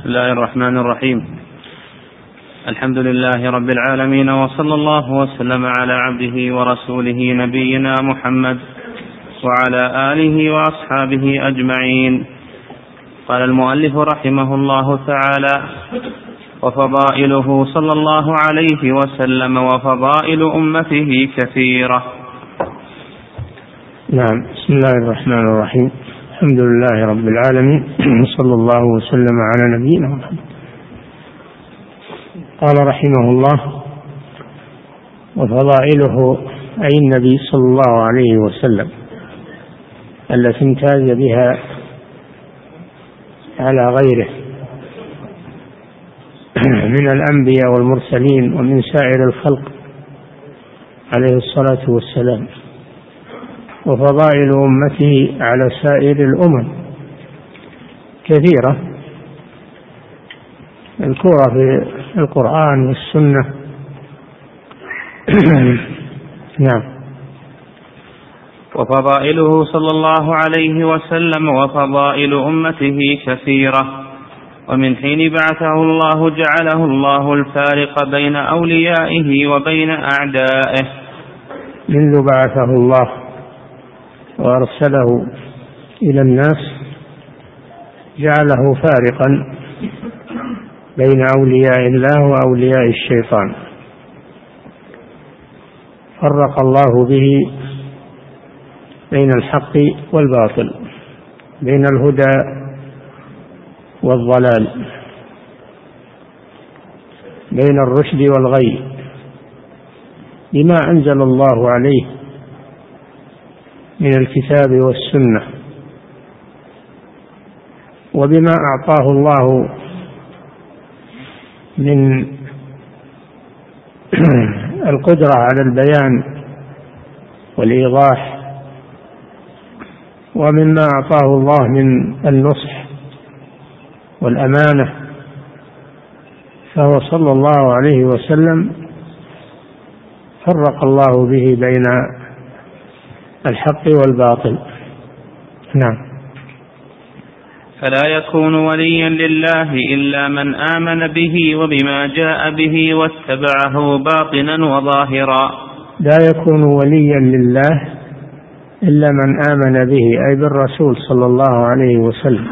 بسم الله الرحمن الرحيم. الحمد لله رب العالمين، وصلى الله وسلم على عبده ورسوله نبينا محمد وعلى آله وأصحابه أجمعين. قال المؤلف رحمه الله تعالى: وفضائله صلى الله عليه وسلم وفضائل أمته كثيرة. نعم. بسم الله الرحمن الرحيم. الحمد لله رب العالمين، صلى الله وسلم على نبينا محمد. قال رحمه الله: وفضائله أي النبي صلى الله عليه وسلم التي امتاز بها على غيره من الأنبياء والمرسلين ومن سائر الخلق عليه الصلاة والسلام، وفضائل أمته على سائر الأمم كثيرة الكورة في القرآن والسنة. نعم. وفضائله صلى الله عليه وسلم وفضائل أمته كثيرة، ومن حين بعثه الله جعله الله الفارق بين أوليائه وبين أعدائه. منذ بعثه الله وأرسله إلى الناس جعله فارقا بين أولياء الله وأولياء الشيطان، فرق الله به بين الحق والباطل، بين الهدى والضلال، بين الرشد والغي، بما أنزل الله عليه من الكتاب والسنة، وبما أعطاه الله من القدرة على البيان والإيضاح، ومما أعطاه الله من النصح والأمانة. فهو صلى الله عليه وسلم فرق الله به بين الحق والباطل. نعم. فلا يكون وليا لله إلا من آمن به وبما جاء به واتبعه باطنا وظاهرا. لا يكون وليا لله إلا من آمن به، أي بالرسول صلى الله عليه وسلم،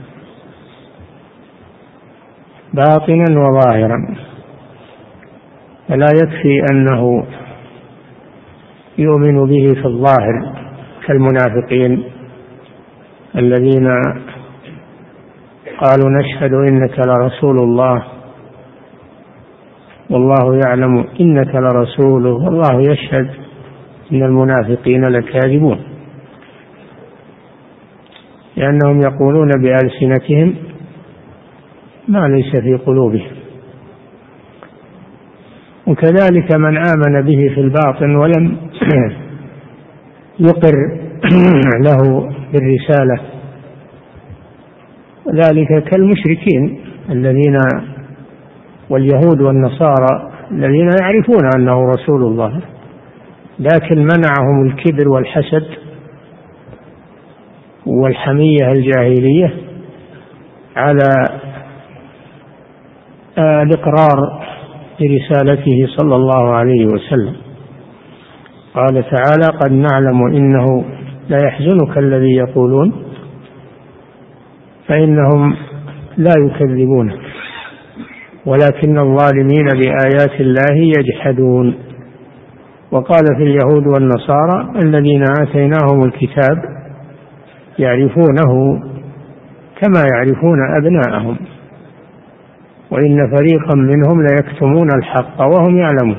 باطنا وظاهرا. فلا يكفي أنه يؤمن به في الظاهر كالمنافقين الذين قالوا نشهد إنك لرسول الله والله يعلم إنك لرسوله والله يشهد إن المنافقين لكاذبون، لأنهم يقولون بألسنتهم ما ليس في قلوبهم. وكذلك من آمن به في الباطن ولم يقر له بالرسالة، ذلك كالمشركين الذين واليهود والنصارى الذين يعرفون أنه رسول الله، لكن منعهم الكبر والحسد والحمية الجاهلية على الإقرار برسالته صلى الله عليه وسلم. قال تعالى: قد نعلم إنه لا يحزنك الذي يقولون فإنهم لا يكذبونك ولكن الظالمين بآيات الله يجحدون. وقال في اليهود والنصارى الذين آتيناهم الكتاب يعرفونه كما يعرفون أبناءهم وإن فريقا منهم ليكتمون الحق وهم يعلمون.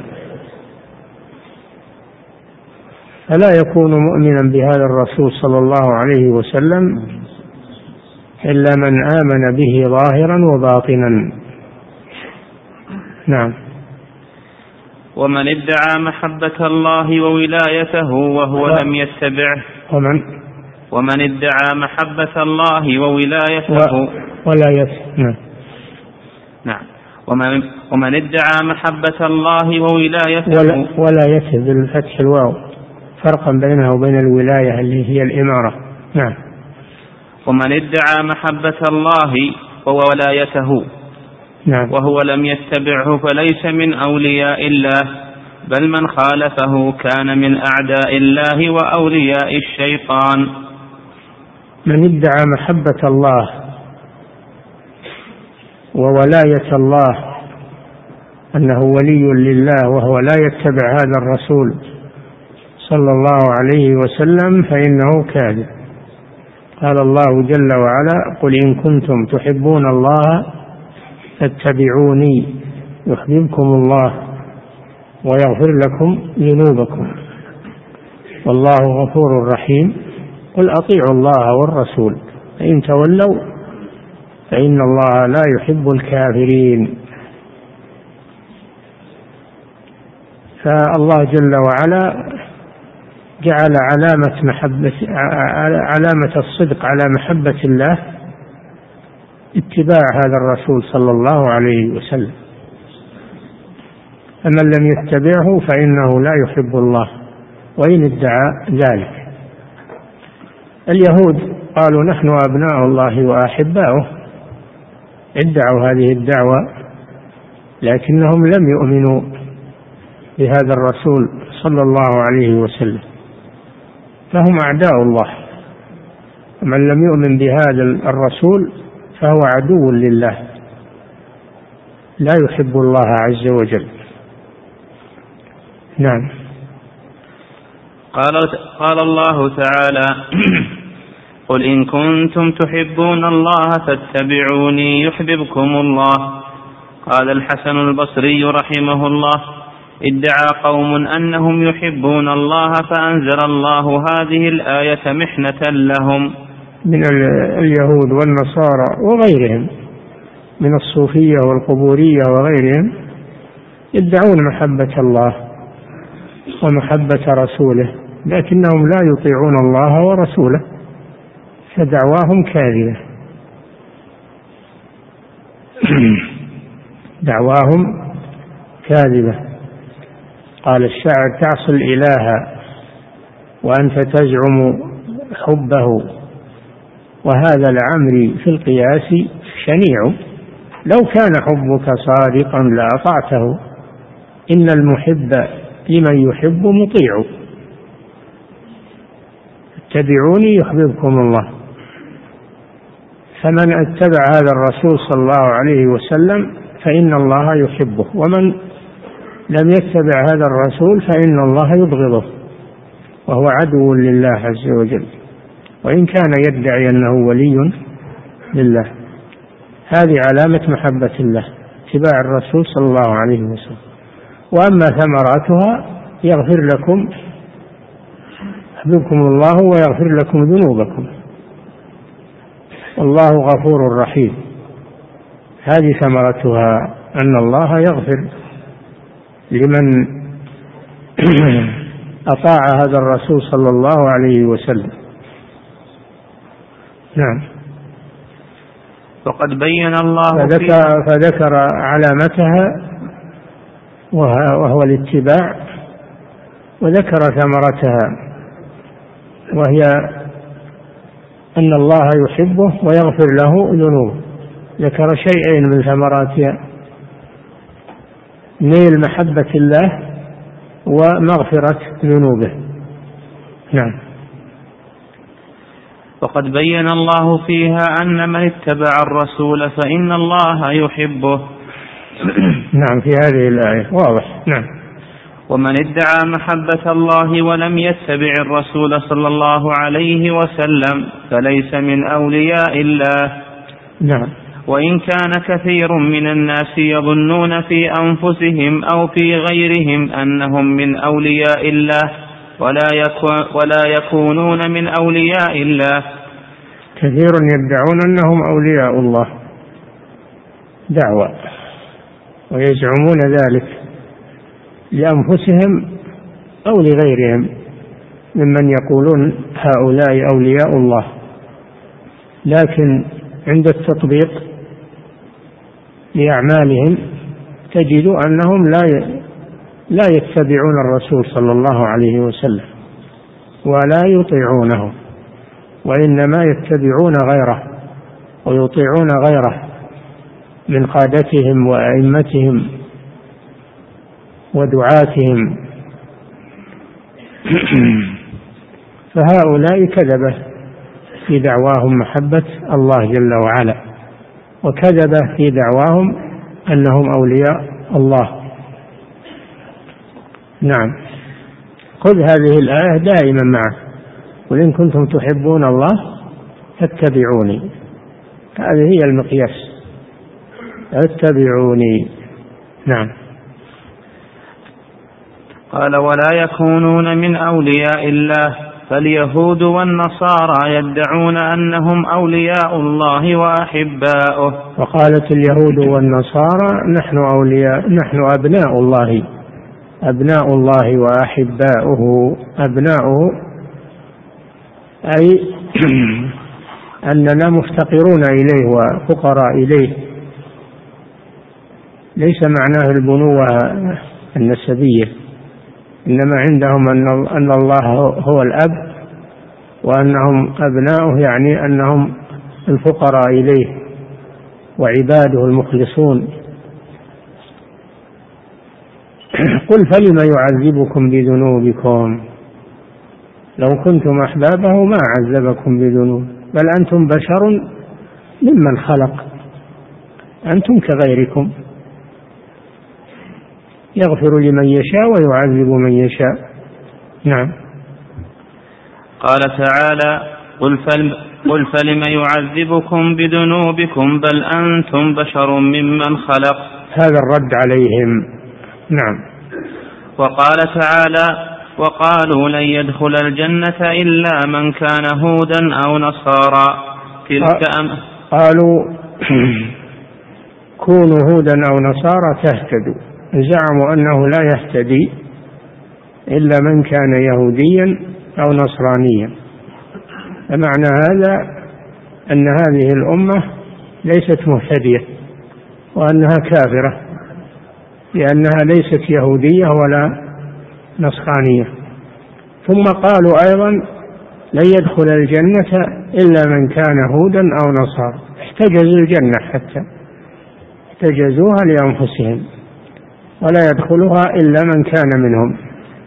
فلا يكون مؤمنا بهذا الرسول صلى الله عليه وسلم إلا من آمن به ظاهرا وباطنا. نعم. ومن ادعى محبة الله وولايته وهو لم يتبعه. ومن ادعى محبة الله وولايته ولايته. نعم. ومن ادعى محبة الله وولايته ولايته بالفتح الواو، فرقا بينها وبين الولاية اللي هي الإمارة. نعم. ومن ادعى محبة الله وولايته. نعم. وهو لم يتبعه فليس من أولياء الله، بل من خالفه كان من أعداء الله وأولياء الشيطان. من ادعى محبة الله وولاية الله، أنه ولي لله، وهو لا يتبع هذا الرسول صلى الله عليه وسلم، فإنه كاذب. قال الله جل وعلا: قل إن كنتم تحبون الله فاتبعوني يحببكم الله ويغفر لكم ذنوبكم والله غفور رحيم. قل أطيعوا الله والرسول فإن تولوا فإن الله لا يحب الكافرين. فالله جل وعلا جعل علامة الصدق على محبة الله اتباع هذا الرسول صلى الله عليه وسلم، فمن لم يتبعه فإنه لا يحب الله وإن ادعى ذلك. اليهود قالوا: نحن أبناء الله وأحباؤه، ادعوا هذه الدعوة، لكنهم لم يؤمنوا بهذا الرسول صلى الله عليه وسلم، فهم أعداء الله. ومن لم يؤمن بهذا الرسول فهو عدو لله، لا يحب الله عز وجل. نعم. قال الله تعالى: قل إن كنتم تحبون الله فاتبعوني يحببكم الله. قال الحسن البصري رحمه الله: ادعى قوم أنهم يحبون الله فأنزل الله هذه الآية محنة لهم، من اليهود والنصارى وغيرهم من الصوفية والقبورية وغيرهم، يدعون محبة الله ومحبة رسوله، لكنهم لا يطيعون الله ورسوله، فدعواهم كاذبة. دعواهم كاذبة. قال الشاعر: تعصي الإله وأنت تزعم حبه، وهذا لعمري في القياس شنيع. لو كان حبك صادقا لأطعته، إن المحب لمن يحب مطيع. اتبعوني يحببكم الله. فمن اتبع هذا الرسول صلى الله عليه وسلم فإن الله يحبه، ومن لم يتبع هذا الرسول فإن الله يبغضه، وهو عدو لله عز وجل، وإن كان يدعي أنه ولي لله. هذه علامة محبة الله، اتباع الرسول صلى الله عليه وسلم. وأما ثمراتها: يغفر لكم، يحببكم الله ويغفر لكم ذنوبكم والله غفور رحيم. هذه ثمرتها، أن الله يغفر لمن أطاع هذا الرسول صلى الله عليه وسلم. نعم. وقد بين الله فذكر علامتها وهو الاتباع، وذكر ثمرتها وهي أن الله يحبه ويغفر له ذنوبه. ذكر شيئين من ثمراتها: نيل محبة الله ومغفرة ذنوبه. نعم. وقد بين الله فيها أن من اتبع الرسول فإن الله يحبه. نعم، في هذه الآية واضح. نعم. ومن ادعى محبة الله ولم يتبع الرسول صلى الله عليه وسلم فليس من أولياء الله. نعم. وإن كان كثير من الناس يظنون في أنفسهم أو في غيرهم أنهم من أولياء الله ولا يكونون من أولياء الله. كثير يدعون أنهم أولياء الله دعوة، ويزعمون ذلك لأنفسهم أو لغيرهم ممن يقولون هؤلاء أولياء الله، لكن عند التطبيق لأعمالهم تجد أنهم لا يتبعون الرسول صلى الله عليه وسلم ولا يطيعونه، وإنما يتبعون غيره ويطيعون غيره من قادتهم وأئمتهم ودعاتهم. فهؤلاء كذبة في دعواهم محبة الله جل وعلا، وكذبة في دعواهم أنهم أولياء الله. نعم. خذ هذه الآية دائما معك، قل إن كنتم تحبون الله فاتبعوني، هذه هي المقياس، اتبعوني. نعم. قال ولا يكونون من أولياء الله، فاليهود والنصارى يدعون أنهم أولياء الله وأحباؤه. وقالت اليهود والنصارى نحن أبناء الله، أبناء الله وأحباؤه. أبناؤه أي أننا مفتقرون إليه وفقراء إليه، ليس معناه البنوة النسبية، إنما عندهم أن الله هو الأب وأنهم أبناؤه، يعني أنهم الفقراء إليه وعباده المخلصون. قل فلم يعذبكم بذنوبكم، لو كنتم أحبابه ما عذبكم بذنوب، بل أنتم بشر ممن خلق، أنتم كغيركم، يغفر لمن يشاء ويعذب من يشاء. نعم. قال تعالى قل فلم يعذبكم بذنوبكم بل أنتم بشر ممن خلق، هذا الرد عليهم. نعم. وقال تعالى وقالوا لن يدخل الجنة إلا من كان هودا أو نصارى. قالوا كونوا هودا أو نصارى تهتدوا، زعموا أنه لا يهتدي إلا من كان يهوديا أو نصرانيا. فمعنى هذا أن هذه الأمة ليست مهتدية وأنها كافرة، لأنها ليست يهودية ولا نصرانية. ثم قالوا أيضا لن يدخل الجنة إلا من كان هودا أو نصارى، احتجزوا الجنة حتى احتجزوها لأنفسهم، ولا يدخلها إلا من كان منهم.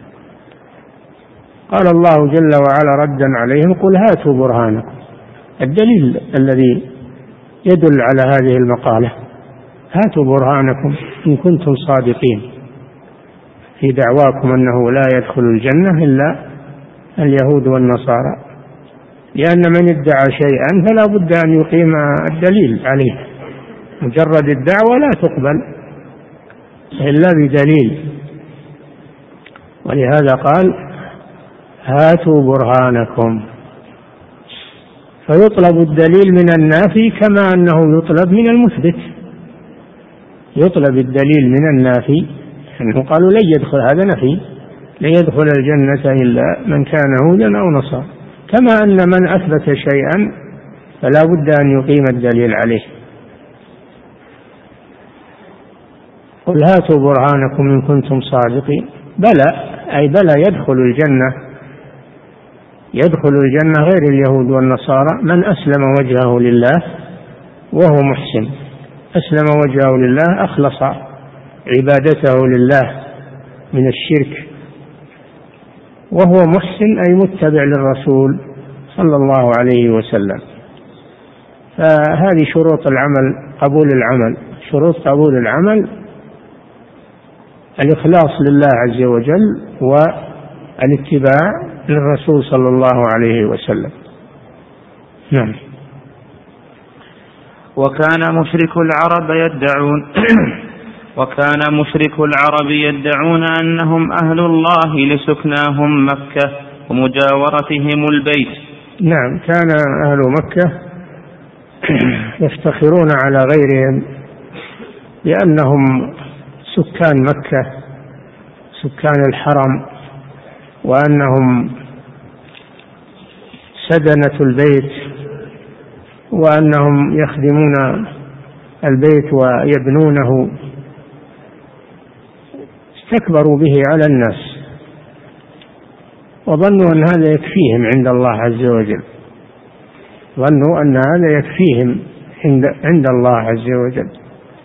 قال الله جل وعلا ردا عليهم قل هاتوا برهانكم، الدليل الذي يدل على هذه المقالة، هاتوا برهانكم إن كنتم صادقين في دعواكم أنه لا يدخل الجنة إلا اليهود والنصارى، لأن من ادعى شيئا فلا بد أن يقيم الدليل عليه، مجرد الدعوة لا تقبل إلا بدليل. ولهذا قال هاتوا برهانكم، فيطلب الدليل من النافي كما أنه يطلب من المثبت. يطلب الدليل من النافي، أنه قالوا لن يدخل، هذا نفي، لن يدخل الجنة إلا من كان هودا أو نصارى، كما أن من أثبت شيئا فلا بد أن يقيم الدليل عليه. قل هاتوا برهانكم إن كنتم صادقين، بلى أي بلى يدخل الجنة، يدخل الجنة غير اليهود والنصارى من أسلم وجهه لله وهو محسن، أسلم وجهه لله، أخلص عبادته لله من الشرك، وهو محسن أي متبع للرسول صلى الله عليه وسلم. فهذه شروط العمل، قبول العمل، شروط قبول العمل الإخلاص لله عز وجل والاتباع للرسول صلى الله عليه وسلم. نعم. وكان مشرك العرب يدعون أنهم أهل الله لسكناهم مكة ومجاورتهم البيت. نعم، كان أهل مكة يفتخرون على غيرهم لأنهم سكان مكة، سكان الحرم، وأنهم سدنة البيت، وأنهم يخدمون البيت ويبنونه، استكبروا به على الناس وظنوا أن هذا يكفيهم عند الله عز وجل، ظنوا أن هذا يكفيهم عند الله عز وجل،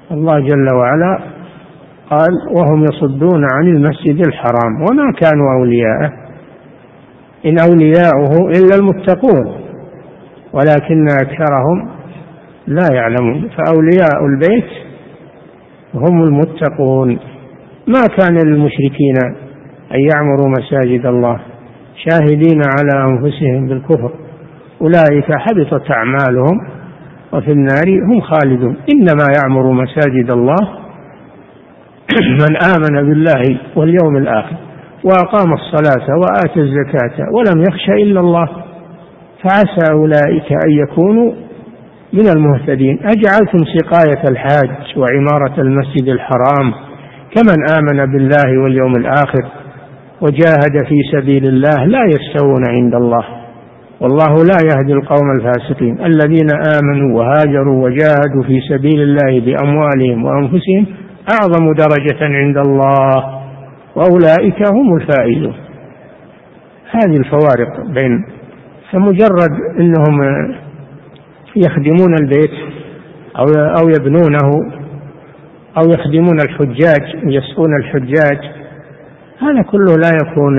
الله جل وعلا قال وهم يصدون عن المسجد الحرام وما كانوا أولياءه إن أولياؤه إلا المتقون ولكن أكثرهم لا يعلمون. فأولياء البيت هم المتقون. ما كان للمشركين أن يعمروا مساجد الله شاهدين على أنفسهم بالكفر أولئك حبطت أعمالهم وفي النار هم خالدون. إنما يعمر مساجد الله من آمن بالله واليوم الآخر وأقام الصلاة وآتى الزكاة ولم يخش إلا الله فعسى أولئك أن يكونوا من المهتدين. أجعلتم سقاية الحاج وعمارة المسجد الحرام كمن آمن بالله واليوم الآخر وجاهد في سبيل الله لا يستوون عند الله والله لا يهدي القوم الفاسقين. الذين آمنوا وهاجروا وجاهدوا في سبيل الله بأموالهم وأنفسهم أعظم درجة عند الله وأولئك هم الفائزون. هذه الفوارق بين فمجرد أنهم يخدمون البيت أو يبنونه أو يخدمون الحجاج يسقون الحجاج هذا كله لا يكون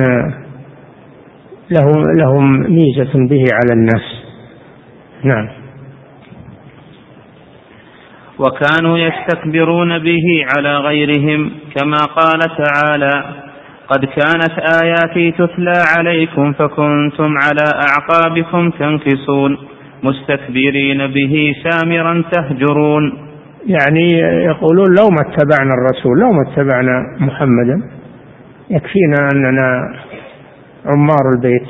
لهم ميزة به على الناس. نعم. وكانوا يستكبرون به على غيرهم كما قال تعالى قد كانت آياتي تتلى عليكم فكنتم على أعقابكم تنكصون مستكبرين به سامرا تهجرون. يعني يقولون لو ما اتبعنا الرسول لو ما اتبعنا محمدا يكفينا أننا عمار البيت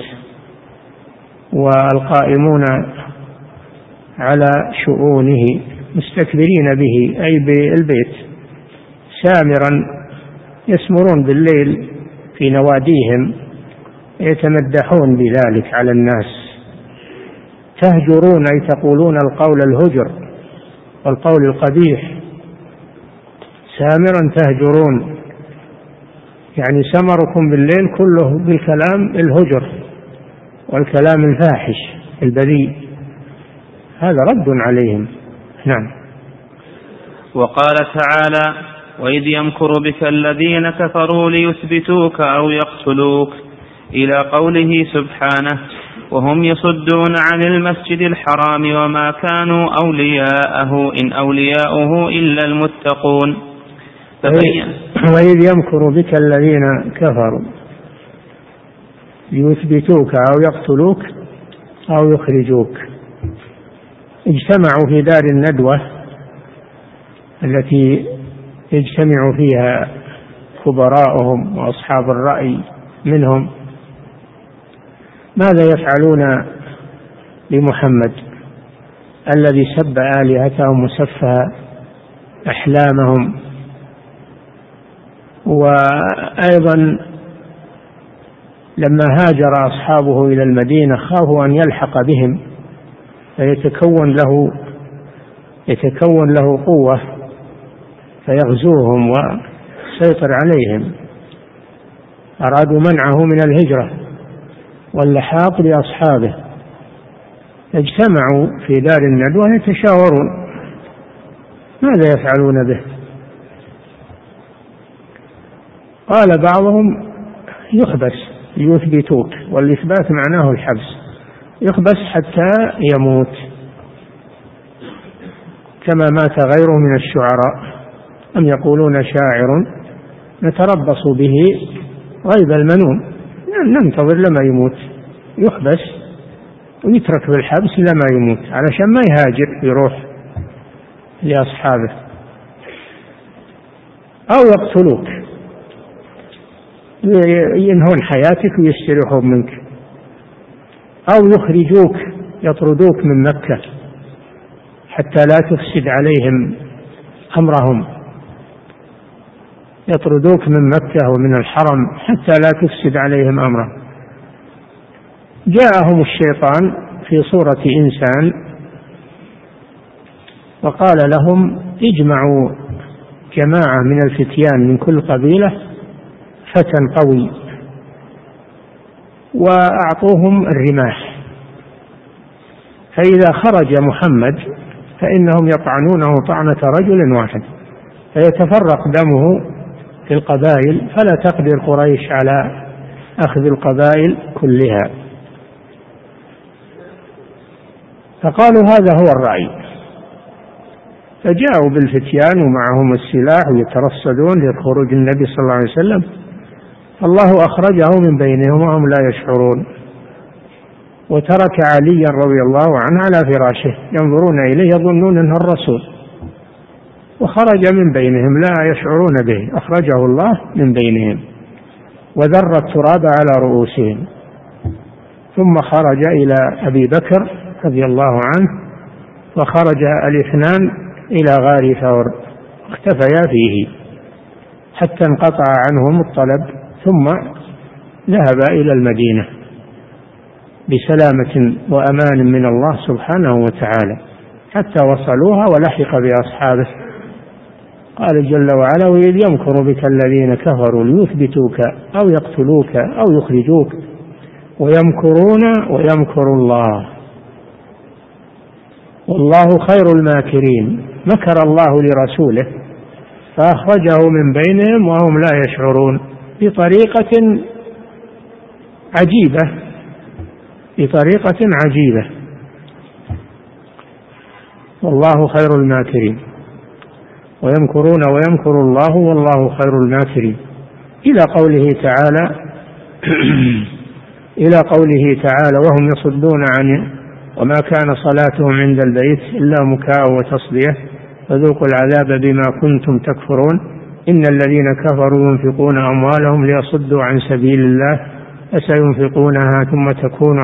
والقائمون على شؤونه مستكبرين به أي بالبيت سامرا يسمرون بالليل في نواديهم يتمدحون بذلك على الناس. تهجرون أي تقولون القول الهجر والقول القبيح. سامرا تهجرون يعني سمركم بالليل كله بالكلام الهجر والكلام الفاحش البذيء. هذا رد عليهم. نعم. وقال تعالى وإذ يمكر بك الذين كفروا ليثبتوك أو يقتلوك إلى قوله سبحانه وهم يصدون عن المسجد الحرام وما كانوا أولياءه إن أولياؤه إلا المتقون. وإذ يمكر بك الذين كفروا ليثبتوك أو يقتلوك أو يخرجوك. اجتمعوا في دار الندوة التي يجتمع فيها كبراءهم وأصحاب الرأي منهم. ماذا يفعلون لمحمد الذي سب آلهتهم وسفه أحلامهم؟ وأيضا لما هاجر أصحابه إلى المدينة خافوا أن يلحق بهم فيتكون له قوة فيغزوهم ويسيطر عليهم. أرادوا منعه من الهجرة واللحاق بأصحابه. اجتمعوا في دار الندوة يتشاورون ماذا يفعلون به. قال بعضهم يحبس ليثبتوك والإثبات معناه الحبس يحبس حتى يموت كما مات غيره من الشعراء أم يقولون شاعر نتربص به ريب المنون ننتظر لما يموت يحبس ويترك بالحبس لما يموت علشان ما يهاجر يروح لأصحابه أو يقتلوك ينهون حياتك ويستريحون منك أو يخرجوك يطردوك من مكة حتى لا تفسد عليهم أمرهم. يطردوك من مكة ومن الحرم حتى لا تفسد عليهم أمرهم. جاءهم الشيطان في صورة إنسان وقال لهم اجمعوا جماعة من الفتيان من كل قبيلة فتى قوي وأعطوهم الرماح فإذا خرج محمد فإنهم يطعنونه طعنة رجل واحد فيتفرق دمه في القبائل، فلا تقدر قريش على أخذ القبائل كلها. فقالوا هذا هو الرأي، فجاءوا بالفتيان ومعهم السلاح ويترصدون لخروج النبي صلى الله عليه وسلم، الله أخرجه من بينهم وهم لا يشعرون، وترك عليا رضي الله عنه على فراشه ينظرون إليه يظنون أنه الرسول، وخرج من بينهم لا يشعرون به، أخرجه الله من بينهم وذر التراب على رؤوسهم. ثم خرج إلى أبي بكر رضي الله عنه، وخرج الاثنان إلى غار ثور اختفيا فيه حتى انقطع عنهم الطلب، ثم ذهب إلى المدينة بسلامة وأمان من الله سبحانه وتعالى حتى وصلوها ولحق بأصحابه. قال جل وعلا: وإذ يمكر بك الذين كفروا ليثبتوك أو يقتلوك أو يخرجوك ويمكرون ويمكر الله والله خير الماكرين. مكر الله لرسوله فأخرجه من بينهم وهم لا يشعرون بطريقة عجيبة، والله خير الماكرين. ويمكرون ويمكر الله والله خير الماكرين، إلى قوله تعالى: وهم يصدون عنه وما كان صلاتهم عند البيت إلا مكاء وتصدية فذوقوا العذاب بما كنتم تكفرون إن الذين كفروا ينفقون أموالهم ليصدوا عن سبيل الله فسينفقونها ثم تكون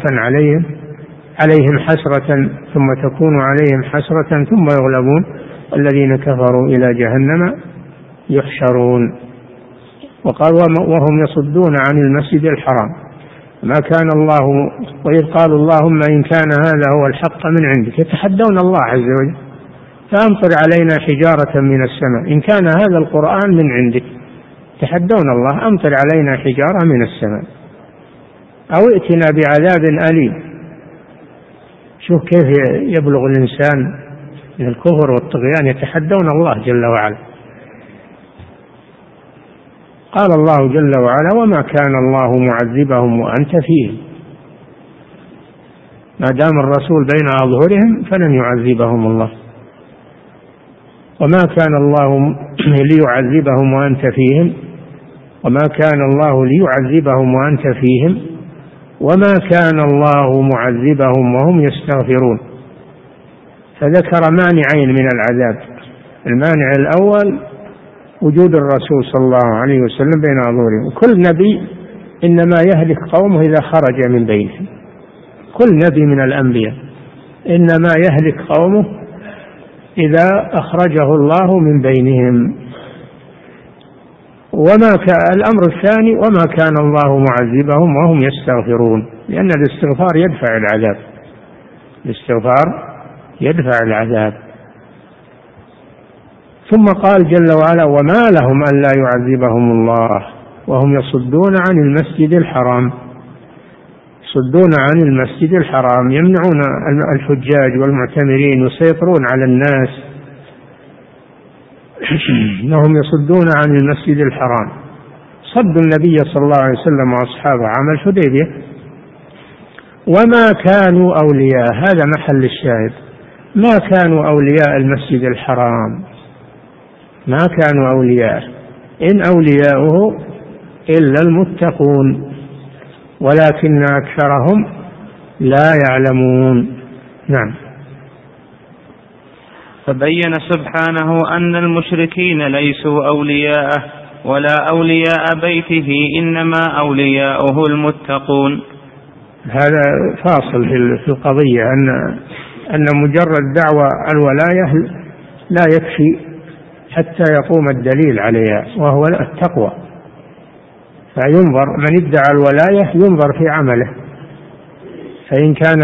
عليهم حسرة ثم تكون عليهم حسرة ثم يغلبون الذين كفروا إلى جهنم يحشرون. وقال: وهم يصدون عن المسجد الحرام ما كان الله، وإذ قالوا اللهم إن كان هذا هو الحق من عندك، يتحدون الله عز وجل: فأمطر علينا حجارة من السماء إن كان هذا القرآن من عندك. يتحدون الله: أمطر علينا حجارة من السماء أو ائتنا بعذاب أليم. شوف كيف يبلغ الإنسان من الكفر والطغيان، يتحدون الله جل وعلا. قال الله جل وعلا: وما كان الله معذبهم وأنت فيهم. ما دام الرسول بين أظهرهم فلن يعذبهم الله. وما كان الله ليعذبهم وأنت فيهم، وما كان الله ليعذبهم وأنت فيهم، وما كان الله معذبهم وهم يستغفرون. فذكر مانعين من العذاب: المانع الأول وجود الرسول صلى الله عليه وسلم بين أظهرهم، وكل نبي إنما يهلك قومه إذا خرج من بينهم، كل نبي من الأنبياء إنما يهلك قومه إذا أخرجه الله من بينهم. الأمر الثاني: وما كان الله معذبهم وهم يستغفرون، لأن الاستغفار يدفع العذاب. ثم قال جل وعلا: وما لهم ألا يعذبهم الله وهم يصدون عن المسجد الحرام، يمنعون الحجاج والمعتمرين ويسيطرون على الناس. إنهم يصدون عن المسجد الحرام، صدوا النبي صلى الله عليه وسلم وأصحابه عام الحديبية. وما كانوا أولياء، هذا محل الشاهد، ما كانوا أولياء المسجد الحرام، ما كانوا أولياء، إن أولياؤه إلا المتقون ولكن أكثرهم لا يعلمون. نعم. فبين سبحانه أن المشركين ليسوا أولياءه ولا أولياء بيته، إنما أولياؤه المتقون. هذا فاصل في القضية، أن مجرد دعوى الولاية لا يكفي حتى يقوم الدليل عليها، وهو التقوى. فينظر من ادعى الولاية ينظر في عمله، فإن كان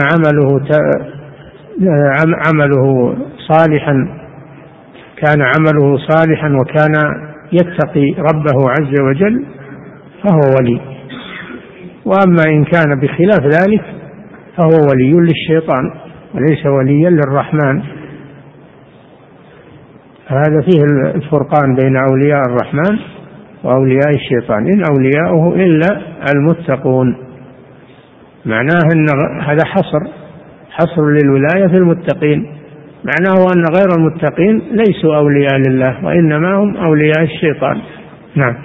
عمله صالحا وكان يتقي ربه عز وجل فهو ولي، وأما إن كان بخلاف ذلك فهو ولي للشيطان وليس وليا للرحمن. هذا فيه الفرقان بين أولياء الرحمن وأولياء الشيطان. إن أولياؤه إلا المتقون، معناه أن هذا حصر للولاية في المتقين، معناه أن غير المتقين ليسوا أولياء لله وإنما هم أولياء الشيطان. نعم.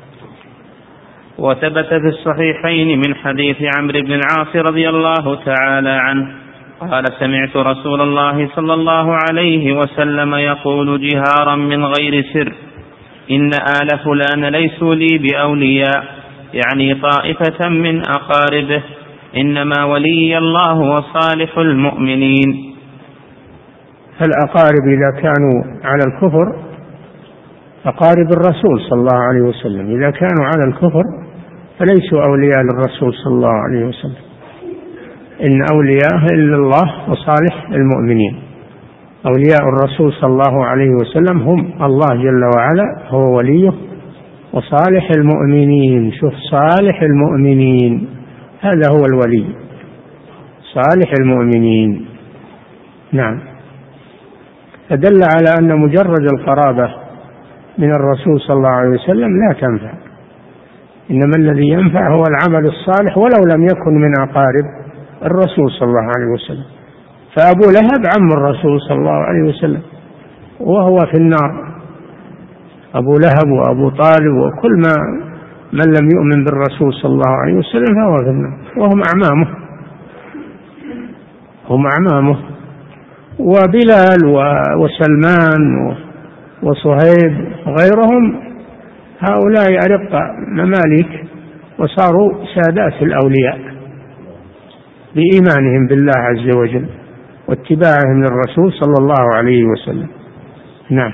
وثبت في الصحيحين من حديث عمرو بن العاص رضي الله تعالى عنه قال سمعت رسول الله صلى الله عليه وسلم يقول جهارا من غير سر إن آل فلان ليسوا لي بأولياء، يعني طائفة من أقاربه، إنما ولي الله وصالح المؤمنين. فالأقارب إذا كانوا على الكفر، أقارب الرسول صلى الله عليه وسلم إذا كانوا على الكفر فليسوا أولياء للرسول صلى الله عليه وسلم، إن أولياءه إلا الله وصالح المؤمنين. أولياء الرسول صلى الله عليه وسلم هم الله جل وعلا هو وليه وصالح المؤمنين. شوف، صالح المؤمنين هذا هو الولي، صالح المؤمنين. نعم. فدل على أن مجرد القرابة من الرسول صلى الله عليه وسلم لا تنفع، إنما الذي ينفع هو العمل الصالح ولو لم يكن من أقارب الرسول صلى الله عليه وسلم. فأبو لهب عم الرسول صلى الله عليه وسلم وهو في النار، أبو لهب وأبو طالب وكل من لم يؤمن بالرسول صلى الله عليه وسلم فهو في النار، وهم أعمامه. وبلال وسلمان وصهيب غيرهم هؤلاء أرقى مماليك وصاروا سادات الأولياء بإيمانهم بالله عز وجل واتباعهم للرسول صلى الله عليه وسلم. نعم.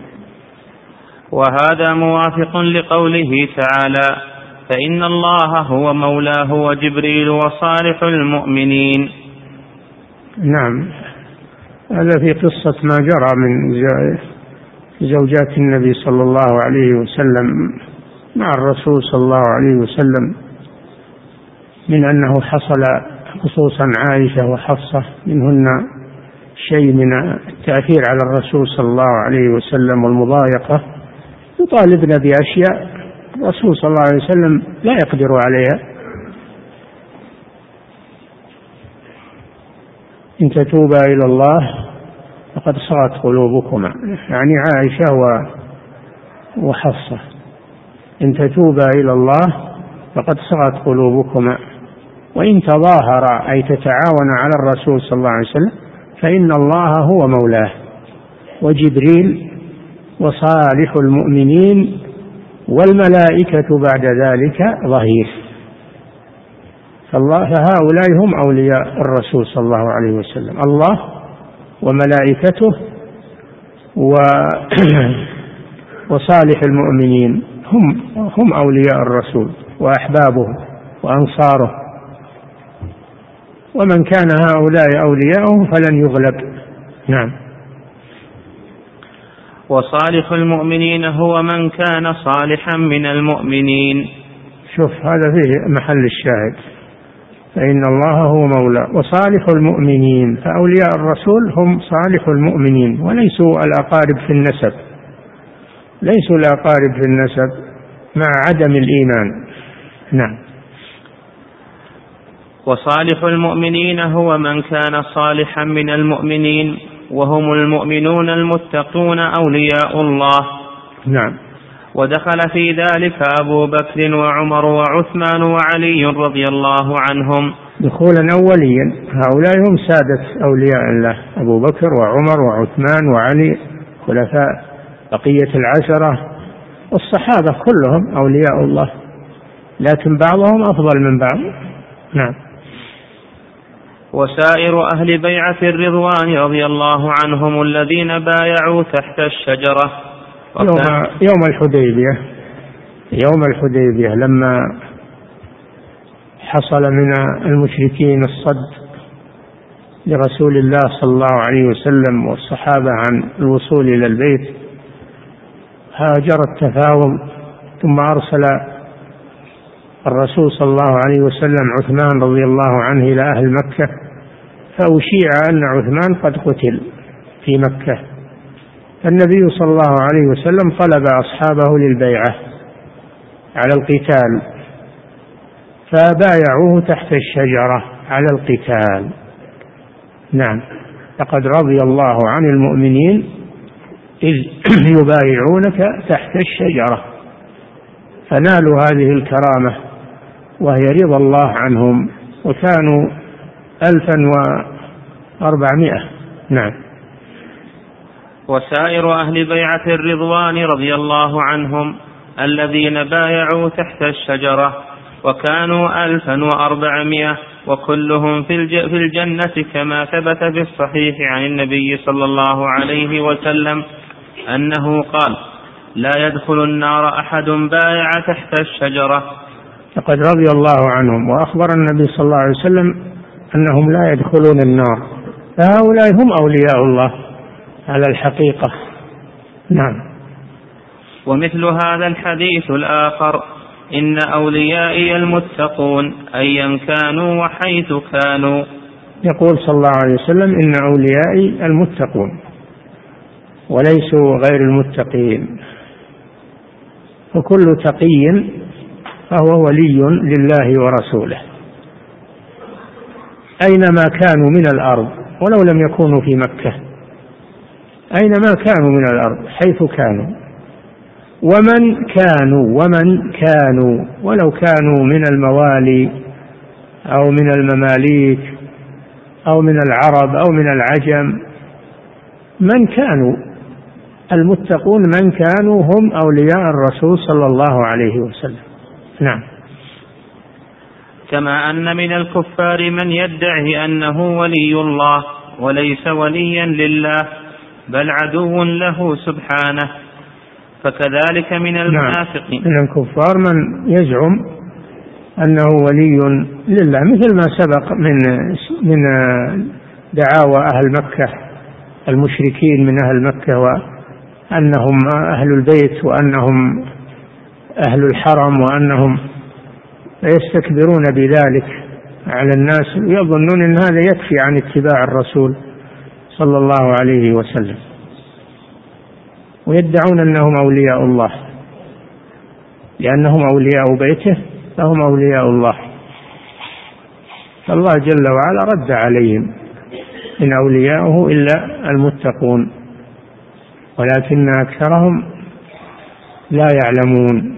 وهذا موافق لقوله تعالى فإن الله هو مولاه وجبريل وصالح المؤمنين. نعم. هذا في قصة ما جرى من زوجات النبي صلى الله عليه وسلم مع الرسول صلى الله عليه وسلم، من أنه حصل خصوصا عائشة وحفصة منهن شيء من التأثير على الرسول صلى الله عليه وسلم والمضايقة، يطالبن بأشياء الرسول صلى الله عليه وسلم لا يقدر عليها. إن تتوبا إلى الله فقد صغت قلوبكما، يعني عائشة وحفصة، إن تتوبا إلى الله فقد صغت قلوبكما، وإن تظاهر أي تتعاون على الرسول صلى الله عليه وسلم فإن الله هو مولاه وجبريل وصالح المؤمنين والملائكة بعد ذلك ظهير. فهؤلاء هم أولياء الرسول صلى الله عليه وسلم، الله وملائكته وصالح المؤمنين هم أولياء الرسول وأحبابه وأنصاره، ومن كان هؤلاء أولياءه فلن يغلب. نعم. وصالح المؤمنين هو من كان صالحا من المؤمنين. شوف، هذا فيه محل الشاهد، فإن الله هو مولى وصالح المؤمنين. فأولياء الرسول هم صالح المؤمنين وليسوا الأقارب في النسب، ليسوا الأقارب في النسب مع عدم الإيمان. نعم. وصالح المؤمنين هو من كان صالحا من المؤمنين وهم المؤمنون المتقون أولياء الله. نعم. ودخل في ذلك أبو بكر وعمر وعثمان وعلي رضي الله عنهم دخولا أوليا. هؤلاء هم سادة أولياء الله، أبو بكر وعمر وعثمان وعلي خلفاء بقية العشرة، والصحابة كلهم أولياء الله، لكن بعضهم أفضل من بعض. نعم. وسائر أهل بيعة الرضوان رضي الله عنهم الذين بايعوا تحت الشجرة يوم الحديبية لما حصل من المشركين الصد لرسول الله صلى الله عليه وسلم والصحابة عن الوصول إلى البيت، هاجر التفاوض، ثم أرسل الرسول صلى الله عليه وسلم عثمان رضي الله عنه إلى أهل مكة، فأشيع أن عثمان قد قتل في مكة، النبي صلى الله عليه وسلم طلب أصحابه للبيعة على القتال، فبايعوه تحت الشجرة على القتال. نعم، لقد رضي الله عن المؤمنين إذ يبايعونك تحت الشجرة، فنالوا هذه الكرامة وهي رضا الله عنهم، وكانوا 1400. نعم. وسائر أهل بيعة الرضوان رضي الله عنهم الذين بايعوا تحت الشجرة وكانوا 1400 وكلهم في الجنة، كما ثبت في الصحيح عن النبي صلى الله عليه وسلم أنه قال: لا يدخل النار أحد بايع تحت الشجرة. لقد رضي الله عنهم، وأخبر النبي صلى الله عليه وسلم أنهم لا يدخلون النار، فهؤلاء هم أولياء الله على الحقيقة. نعم. ومثل هذا الحديث الآخر: إن أوليائي المتقون أيا كانوا وحيث كانوا. يقول صلى الله عليه وسلم: إن أوليائي المتقون وليسوا غير المتقين، وكل تقي فهو ولي لله ورسوله أينما كانوا من الأرض، ولو لم يكونوا في مكة، أينما كانوا من الأرض حيث كانوا، ومن كانوا ولو كانوا من الموالي أو من المماليك أو من العرب أو من العجم، من كانوا المتقون من كانوا هم أولياء الرسول صلى الله عليه وسلم. نعم. كما أن من الكفار من يدعي أنه ولي الله وليس وليا لله بل عدو له سبحانه، فكذلك من المنافقين. من الكفار من يزعم أنه ولي لله، مثل ما سبق من دعاوى أهل مكة المشركين من أهل مكة، وأنهم أهل البيت وأنهم أهل الحرم، وأنهم يستكبرون بذلك على الناس، ويظنون أن هذا يكفي عن اتباع الرسول صلى الله عليه وسلم، ويدعون أنهم أولياء الله، لأنهم أولياء بيته فهم أولياء الله. فالله جل وعلا رد عليهم: إن أولياؤه إلا المتقون ولكن أكثرهم لا يعلمون.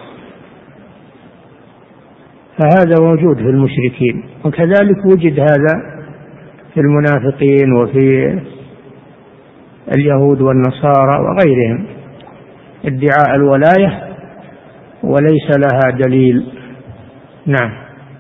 فهذا موجود في المشركين، وكذلك وجد هذا في المنافقين وفي اليهود والنصارى وغيرهم، ادعاء الولاية وليس لها دليل. نعم.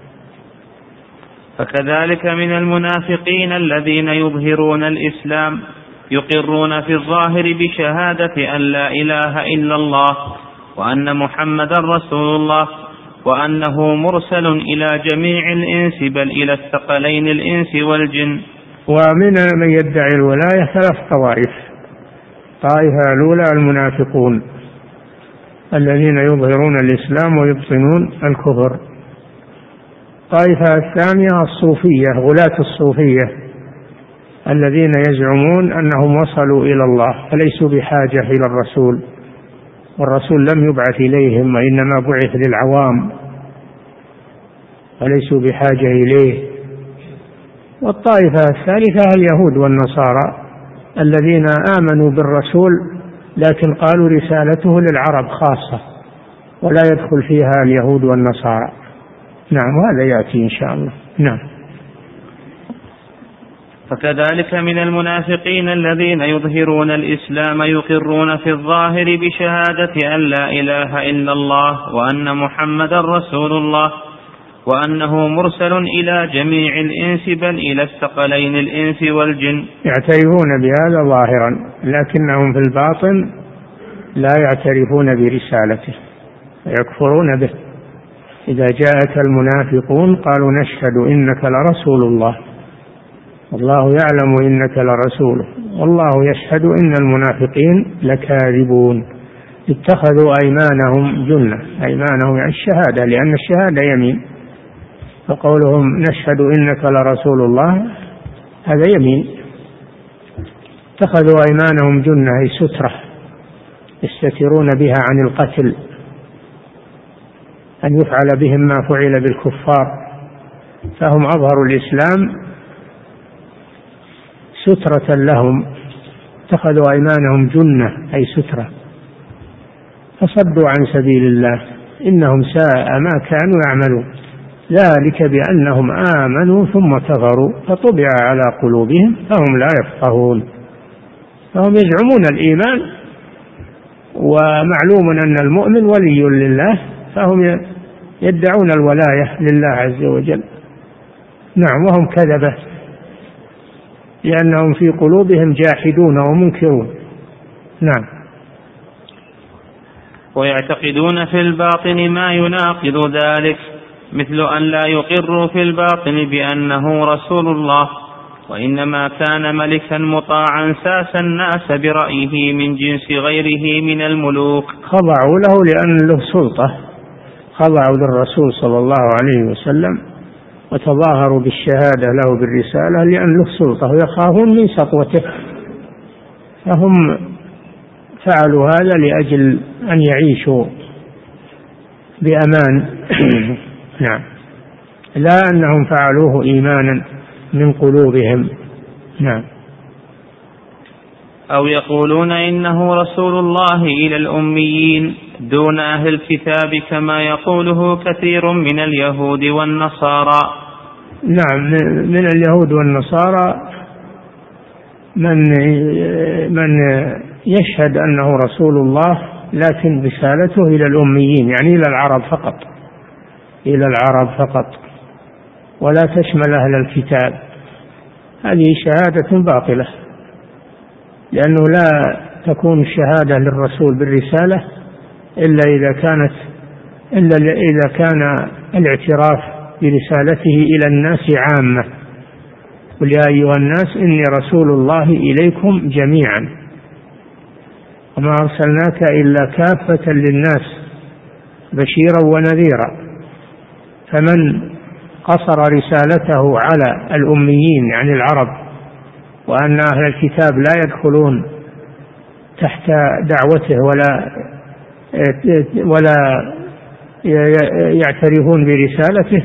فكذلك من المنافقين الذين يظهرون الإسلام يقرون في الظاهر بشهادة أن لا إله إلا الله وأن محمدا رسول الله وأنه مرسل إلى جميع الإنس بل إلى الثقلين الإنس والجن. ومن من يدعي الولاية 3 طوائف: طائفة الأولى المنافقون الذين يظهرون الإسلام ويبطنون الكفر، طائفة الثانية الصوفية غلاة الصوفية الذين يزعمون أنهم وصلوا إلى الله فليسوا بحاجة إلى الرسول، والرسول لم يبعث إليهم وإنما بعث للعوام فليسوا بحاجة إليه. والطائفة الثالثة اليهود والنصارى الذين آمنوا بالرسول لكن قالوا رسالته للعرب خاصة ولا يدخل فيها اليهود والنصارى. نعم، وهذا يأتي إن شاء الله. نعم. فكذلك من المنافقين الذين يظهرون الإسلام يقرون في الظاهر بشهادة أن لا إله إلا الله وأن محمدا رسول الله وأنه مرسل إلى جميع الإنس بل إلى الثقلين الإنس والجن. يعترفون بهذا ظاهرا لكنهم في الباطن لا يعترفون برسالته ويكفرون به. إذا جاءك المنافقون قالوا نشهد إنك لرسول الله والله يعلم إنك لرسوله والله يشهد إن المنافقين لكاذبون. اتخذوا أيمانهم جنة، أيمانهم يعني الشهادة، لأن الشهادة يمين، فقولهم نشهد إنك لرسول الله هذا يمين. اتخذوا أيمانهم جنة أي سترة يستترون بها عن القتل، أن يفعل بهم ما فعل بالكفار، فهم أظهروا الإسلام سترة لهم، اتخذوا أيمانهم جنة أي سترة، فصدوا عن سبيل الله، إنهم ساء ما كانوا يعملون، ذلك بأنهم آمنوا ثم كفروا فطبع على قلوبهم فهم لا يفقهون. فهم يزعمون الإيمان، ومعلوم أن المؤمن ولي لله، فهم يدعون الولاية لله عز وجل. نعم، وهم كذبة لأنهم في قلوبهم جاحدون ومنكرون. نعم. ويعتقدون في الباطن ما يناقض ذلك، مثل أن لا يقروا في الباطن بأنه رسول الله، وإنما كان ملكا مطاعا ساس الناس برأيه من جنس غيره من الملوك. خضعوا له لأن له سلطة، خضعوا للرسول صلى الله عليه وسلم وتظاهروا بالشهادة له بالرسالة لأن له سلطة ويخافون من سطوته، فهم فعلوا هذا لأجل أن يعيشوا بأمان. نعم، لا أنهم فعلوه إيمانا من قلوبهم. نعم. أو يقولون إنه رسول الله إلى الأميين دون أهل الكتاب كما يقوله كثير من اليهود والنصارى. نعم، من اليهود والنصارى من يشهد أنه رسول الله، لكن رسالته إلى الأميين، يعني إلى العرب فقط، إلى العرب فقط، ولا تشمل أهل الكتاب. هذه شهادة باطلة، لأنه لا تكون الشهادة للرسول بالرسالة إلا إذا كان الاعتراف برسالته إلى الناس عامة. قل يا أيها الناس إني رسول الله إليكم جميعا وما أرسلناك إلا كافة للناس بشيرا ونذيرا. فمن قصر رسالته على الأميين يعني العرب، وأن أهل الكتاب لا يدخلون تحت دعوته ولا يعترفون برسالته،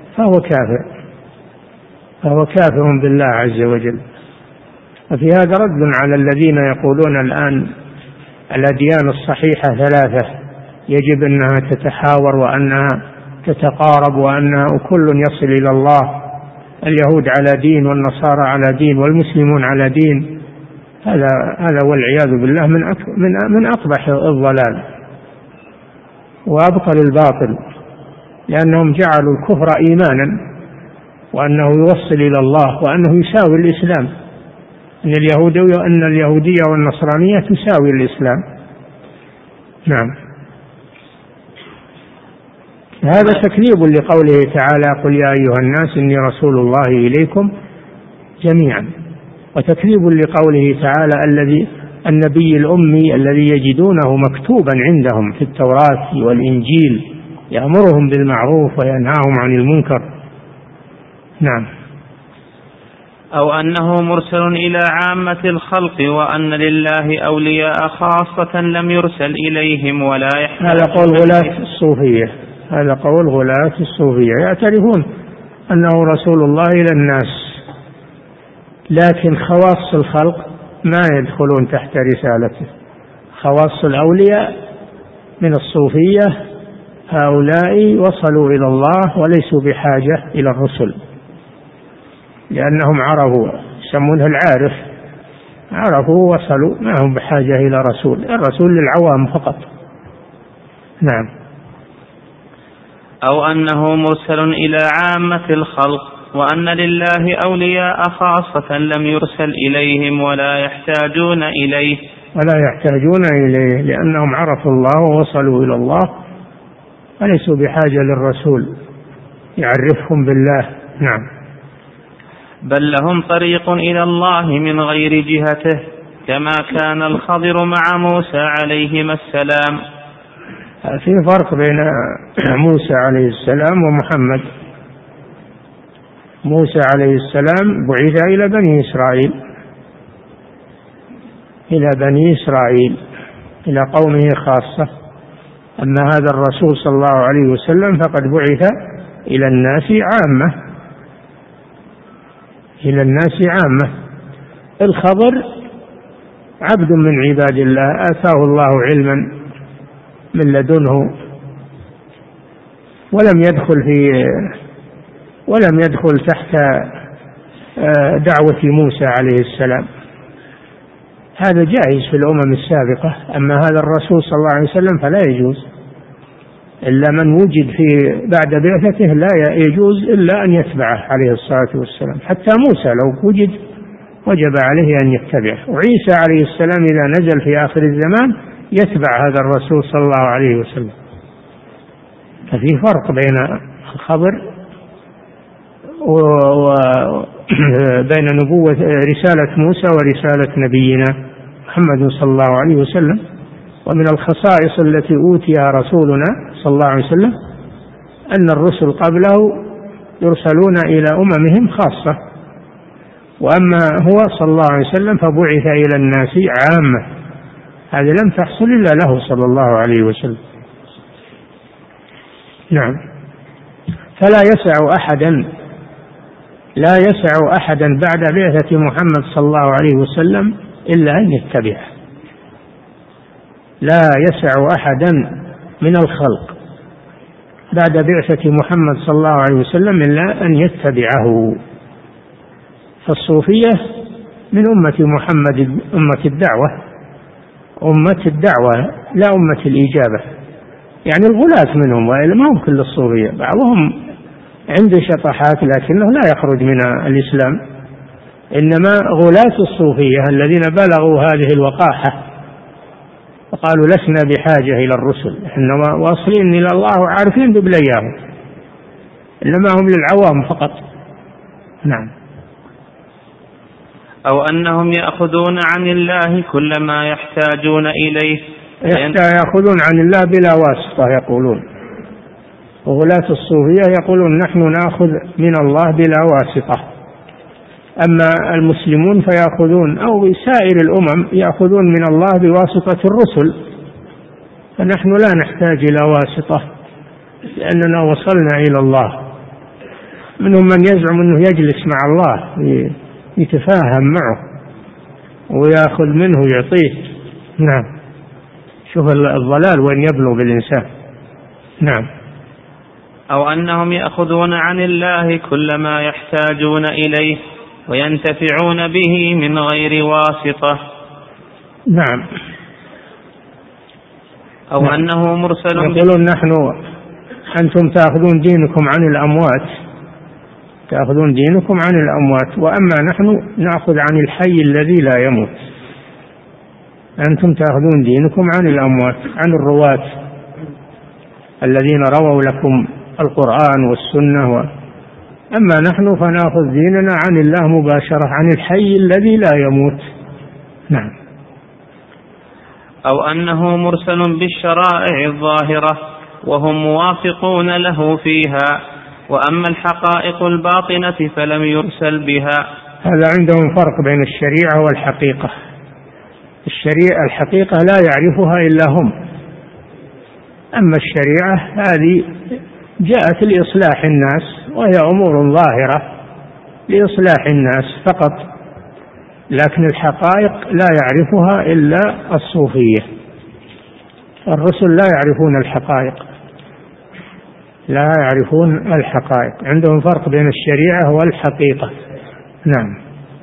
فهو كافر بالله عز وجل. وفي هذا رد على الذين يقولون الآن الأديان الصحيحة ثلاثة، يجب أنها تتحاور وأنها تتقارب وأنها كل يصل إلى الله، اليهود على دين والنصارى على دين والمسلمون على دين. هذا والعياذ بالله من أقبح الضلال وأبطل الباطل، لأنهم جعلوا الكفر إيمانا، وأنه يوصل إلى الله، وأنه يساوي الإسلام، أن اليهودية والنصرانية تساوي الإسلام. نعم. هذا تكذيب لقوله تعالى قل يا أيها الناس إني رسول الله إليكم جميعا، وتكذيب لقوله تعالى النبي الأمي الذي يجدونه مكتوبا عندهم في التوراة والإنجيل يأمرهم بالمعروف وينهاهم عن المنكر. نعم. أو أنه مرسل إلى عامة الخلق وأن لله أولياء خاصة لم يرسل إليهم ولا يحتاج. هذا قول غلاة الصوفية، هذا قول غلاة الصوفية، يعترفون أنه رسول الله إلى الناس، لكن خواص الخلق ما يدخلون تحت رسالته. خواص الأولياء من الصوفية هؤلاء وصلوا إلى الله وليسوا بحاجة إلى الرسل، لأنهم عرفوا، يسمونه العارف، عرفوا وصلوا، ما هم بحاجة إلى رسول، الرسول للعوام فقط. نعم. أو أنه مرسل إلى عامة الخلق وأن لله أولياء خاصة لم يرسل إليهم ولا يحتاجون إليه لأنهم عرفوا الله ووصلوا إلى الله وليسوا بحاجة للرسول يعرفهم بالله. نعم. بل لهم طريق إلى الله من غير جهته، كما كان الخضر مع موسى عليهما السلام. في فرق بين موسى عليه السلام ومحمد. موسى عليه السلام بعث إلى بني إسرائيل، إلى بني إسرائيل، إلى قومه خاصة. أما هذا الرسول صلى الله عليه وسلم فقد بعث إلى الناس عامة، إلى الناس عامة. الخضر عبد من عباد الله آتاه الله علما من لدنه، ولم يدخل تحت دعوة موسى عليه السلام. هذا جائز في الأمم السابقة. أما هذا الرسول صلى الله عليه وسلم فلا يجوز، إلا من وجد بعد بعثته لا يجوز إلا أن يتبعه عليه الصلاة والسلام. حتى موسى لو وجد وجب عليه أن يتبعه، وعيسى عليه السلام إذا نزل في آخر الزمان يتبع هذا الرسول صلى الله عليه وسلم. ففي فرق بين الخبر وبين نبوة رسالة موسى ورسالة نبينا محمد صلى الله عليه وسلم. ومن الخصائص التي أوتيها رسولنا صلى الله عليه وسلم أن الرسل قبله يرسلون إلى أممهم خاصة، وأما هو صلى الله عليه وسلم فبعث إلى الناس عامة. هذا لم تحصل إلا له صلى الله عليه وسلم. نعم. فلا يسع أحدا بعد بعثة محمد صلى الله عليه وسلم إلا أن يتبعه. لا يسع أحدا من الخلق بعد بعثة محمد صلى الله عليه وسلم إلا أن يتبعه. فالصوفية من أمة محمد، أمة الدعوة لا أمة الإجابة. يعني الغلاة منهم، وإلا ما هم كل الصوفية، بعضهم عنده شطحات لكنه لا يخرج من الإسلام. إنما غلاة الصوفية الذين بلغوا هذه الوقاحة وقالوا لسنا بحاجة إلى الرسل، إنما واصلين إلى الله وعارفين ببلياهم، إنما هم للعوام فقط. نعم. أو أنهم يأخذون عن الله كل ما يحتاجون إليه، يأخذون عن الله بلا واسطة يقولون. وغلاة الصوفية يقولون نحن نأخذ من الله بلا واسطة. أما المسلمون فيأخذون، أو سائر الأمم يأخذون من الله بواسطة الرسل، فنحن لا نحتاج إلى واسطة لأننا وصلنا إلى الله. منهم من يزعم أنه يجلس مع الله يتفاهم معه ويأخذ منه يعطيه. نعم. شوف الضلال وين يبلغ بالإنسان. نعم. أو أنهم يأخذون عن الله كل ما يحتاجون إليه وينتفعون به من غير واسطة. نعم. أو نعم. أنه مرسل. يقولون أنتم تأخذون دينكم عن الأموات، تأخذون دينكم عن الأموات، وأما نحن نأخذ عن الحي الذي لا يموت. أنتم تأخذون دينكم عن الأموات، عن الرواة الذين رووا لكم القرآن والسنة، أما نحن فنأخذ ديننا عن الله مباشرة، عن الحي الذي لا يموت. نعم. أو أنه مرسل بالشرائع الظاهرة وهم موافقون له فيها، وأما الحقائق الباطنة فلم يرسل بها. هذا عندهم فرق بين الشريعة والحقيقة. الحقيقة لا يعرفها إلا هم، أما الشريعة هذه جاءت لإصلاح الناس، وهي أمور ظاهرة لإصلاح الناس فقط، لكن الحقائق لا يعرفها إلا الصوفية. الرسل لا يعرفون الحقائق، لا يعرفون الحقائق. عندهم فرق بين الشريعة والحقيقة. نعم.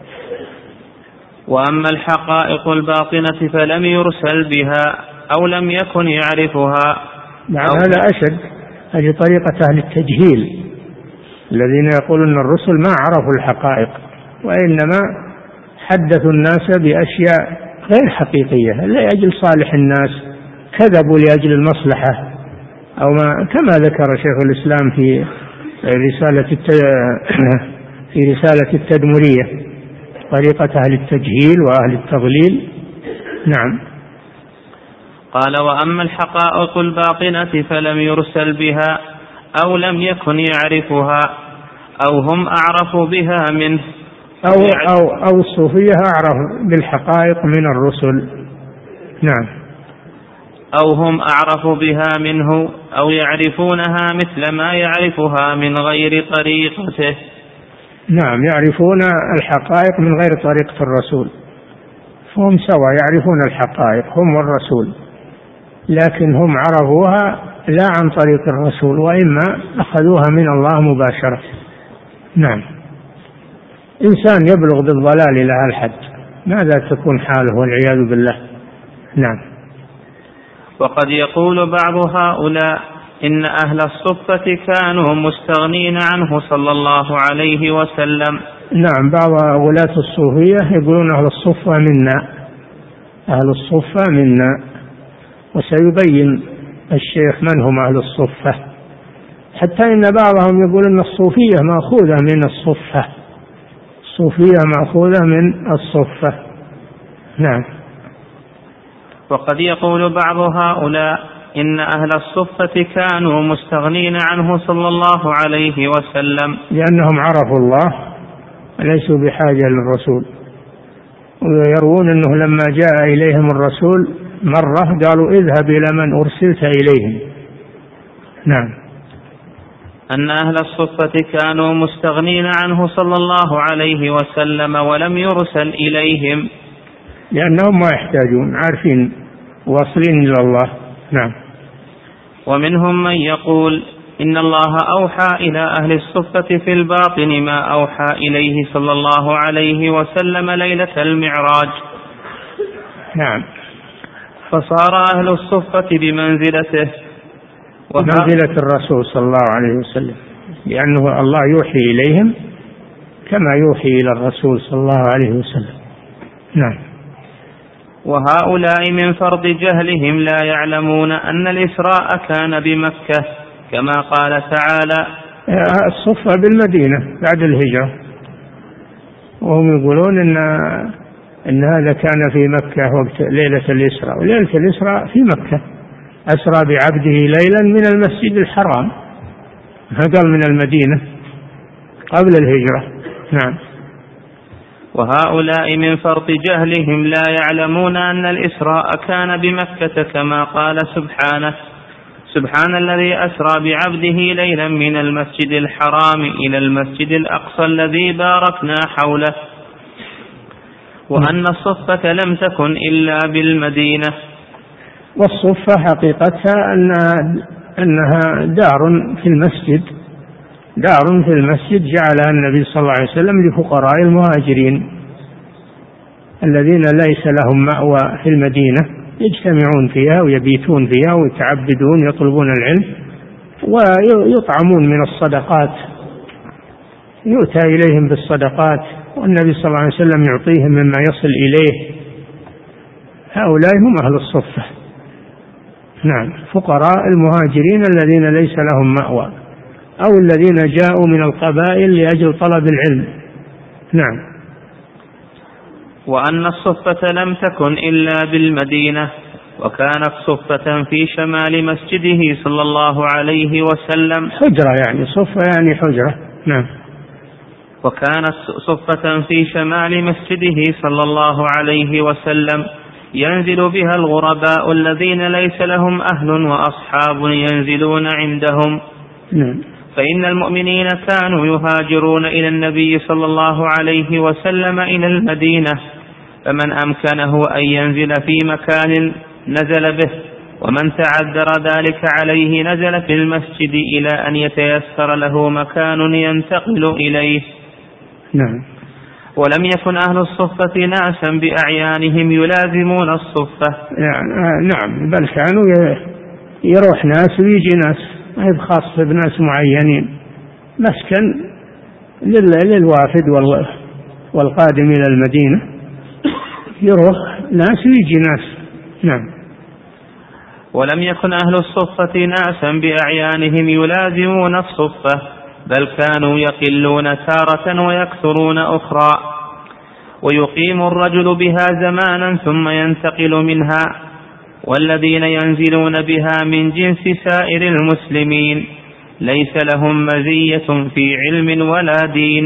وأما الحقائق الباطنة فلم يرسل بها أو لم يكن يعرفها. هذا أشد، هذه طريقة أهل التجهيل الذين يقولون أن الرسل ما عرفوا الحقائق، وإنما حدثوا الناس بأشياء غير حقيقية لأجل صالح الناس، كذبوا لأجل المصلحة، أو ما كما ذكر شيخ الإسلام في رسالة التدمرية، طريقة أهل التجهيل وأهل التضليل. نعم. قال: وأما الحقائق الباطنة فلم يرسل بها أو لم يكن يعرفها أو هم أعرفوا بها منه، أو الصوفية أعرف بالحقائق من الرسل. نعم. أو هم أعرف بها منه أو يعرفونها مثل ما يعرفها من غير طريقته. نعم، يعرفون الحقائق من غير طريقة الرسول، فهم سوا يعرفون الحقائق هم والرسول، لكن هم عرفوها لا عن طريق الرسول، وإما أخذوها من الله مباشرة. نعم. إنسان يبلغ بالضلال إلى الحد ماذا تكون حاله والعياذ بالله. نعم. وقد يقول بعض هؤلاء إن أهل الصفة كانوا مستغنين عنه صلى الله عليه وسلم. نعم، بعض ولاة الصوفية يقولون أهل الصفة منا، أهل الصفة منا، وسيبين الشيخ من هم أهل الصفة، حتى إن بعضهم يقول أن الصوفية مأخوذة من الصفة، الصوفية مأخوذة من الصفة. نعم. وقد يقول بعض هؤلاء إن أهل الصفة كانوا مستغنين عنه صلى الله عليه وسلم لأنهم عرفوا الله وليسوا بحاجة للرسول، ويروون أنه لما جاء إليهم الرسول مرة قالوا اذهب إلى من أرسلت إليهم. نعم. أن أهل الصفة كانوا مستغنين عنه صلى الله عليه وسلم ولم يرسل إليهم لأنهم ما يحتاجون، عارفين واصلين إلى الله. نعم. ومنهم من يقول إن الله أوحى إلى أهل الصفة في الباطن ما أوحى إليه صلى الله عليه وسلم ليلة المعراج. نعم. فصار أهل الصفة بمنزلته ومنزلة الرسول صلى الله عليه وسلم، لأنه الله يوحي إليهم كما يوحي إلى الرسول صلى الله عليه وسلم. نعم. وهؤلاء من فرط جهلهم لا يعلمون أن الإسراء كان بمكة كما قال تعالى الصفة بالمدينة بعد الهجرة، وهم يقولون إن هذا كان في مكة وقت ليلة الإسراء، وليلة الإسراء في مكة، أسرى بعبده ليلا من المسجد الحرام، قال من المدينة قبل الهجرة. نعم. وهؤلاء من فرط جهلهم لا يعلمون أن الإسراء كان بمكة كما قال سبحانه سبحان الذي أسرى بعبده ليلا من المسجد الحرام إلى المسجد الأقصى الذي باركنا حوله. وأن الصفة لم تكن إلا بالمدينة. والصفة حقيقتها أنها دار في المسجد، دار في المسجد جعلها النبي صلى الله عليه وسلم لفقراء المهاجرين الذين ليس لهم مأوى في المدينة، يجتمعون فيها ويبيتون فيها ويتعبدون يطلبون العلم ويطعمون من الصدقات، يؤتى إليهم بالصدقات والنبي صلى الله عليه وسلم يعطيهم مما يصل إليه. هؤلاء هم أهل الصفة. نعم. فقراء المهاجرين الذين ليس لهم مأوى أو الذين جاءوا من القبائل لأجل طلب العلم. نعم. وأن الصفة لم تكن إلا بالمدينة، وكانت صفة في شمال مسجده صلى الله عليه وسلم، حجرة يعني صفة يعني حجرة. نعم. وكانت صفة في شمال مسجده صلى الله عليه وسلم ينزل بها الغرباء الذين ليس لهم أهل وأصحاب ينزلون عندهم. نعم. فإن المؤمنين كانوا يهاجرون إلى النبي صلى الله عليه وسلم إلى المدينة، فمن أمكنه أن ينزل في مكان نزل به، ومن تعذر ذلك عليه نزل في المسجد إلى أن يتيسر له مكان ينتقل إليه. نعم. ولم يكن أهل الصفة ناسا بأعيانهم يلازمون الصفة. نعم، بل كانوا يروح ناس ويجي ناس، ما هي خاصة بناس معينين، مسكن للوافد والقادم إلى المدينة، يروح ناس ويجي ناس. نعم. ولم يكن أهل الصفة ناسا بأعيانهم يلازمون الصفة، بل كانوا يقلون تارة ويكثرون أخرى، ويقيم الرجل بها زمانا ثم ينتقل منها، والذين ينزلون بها من جنس سائر المسلمين ليس لهم مزية في علم ولا دين.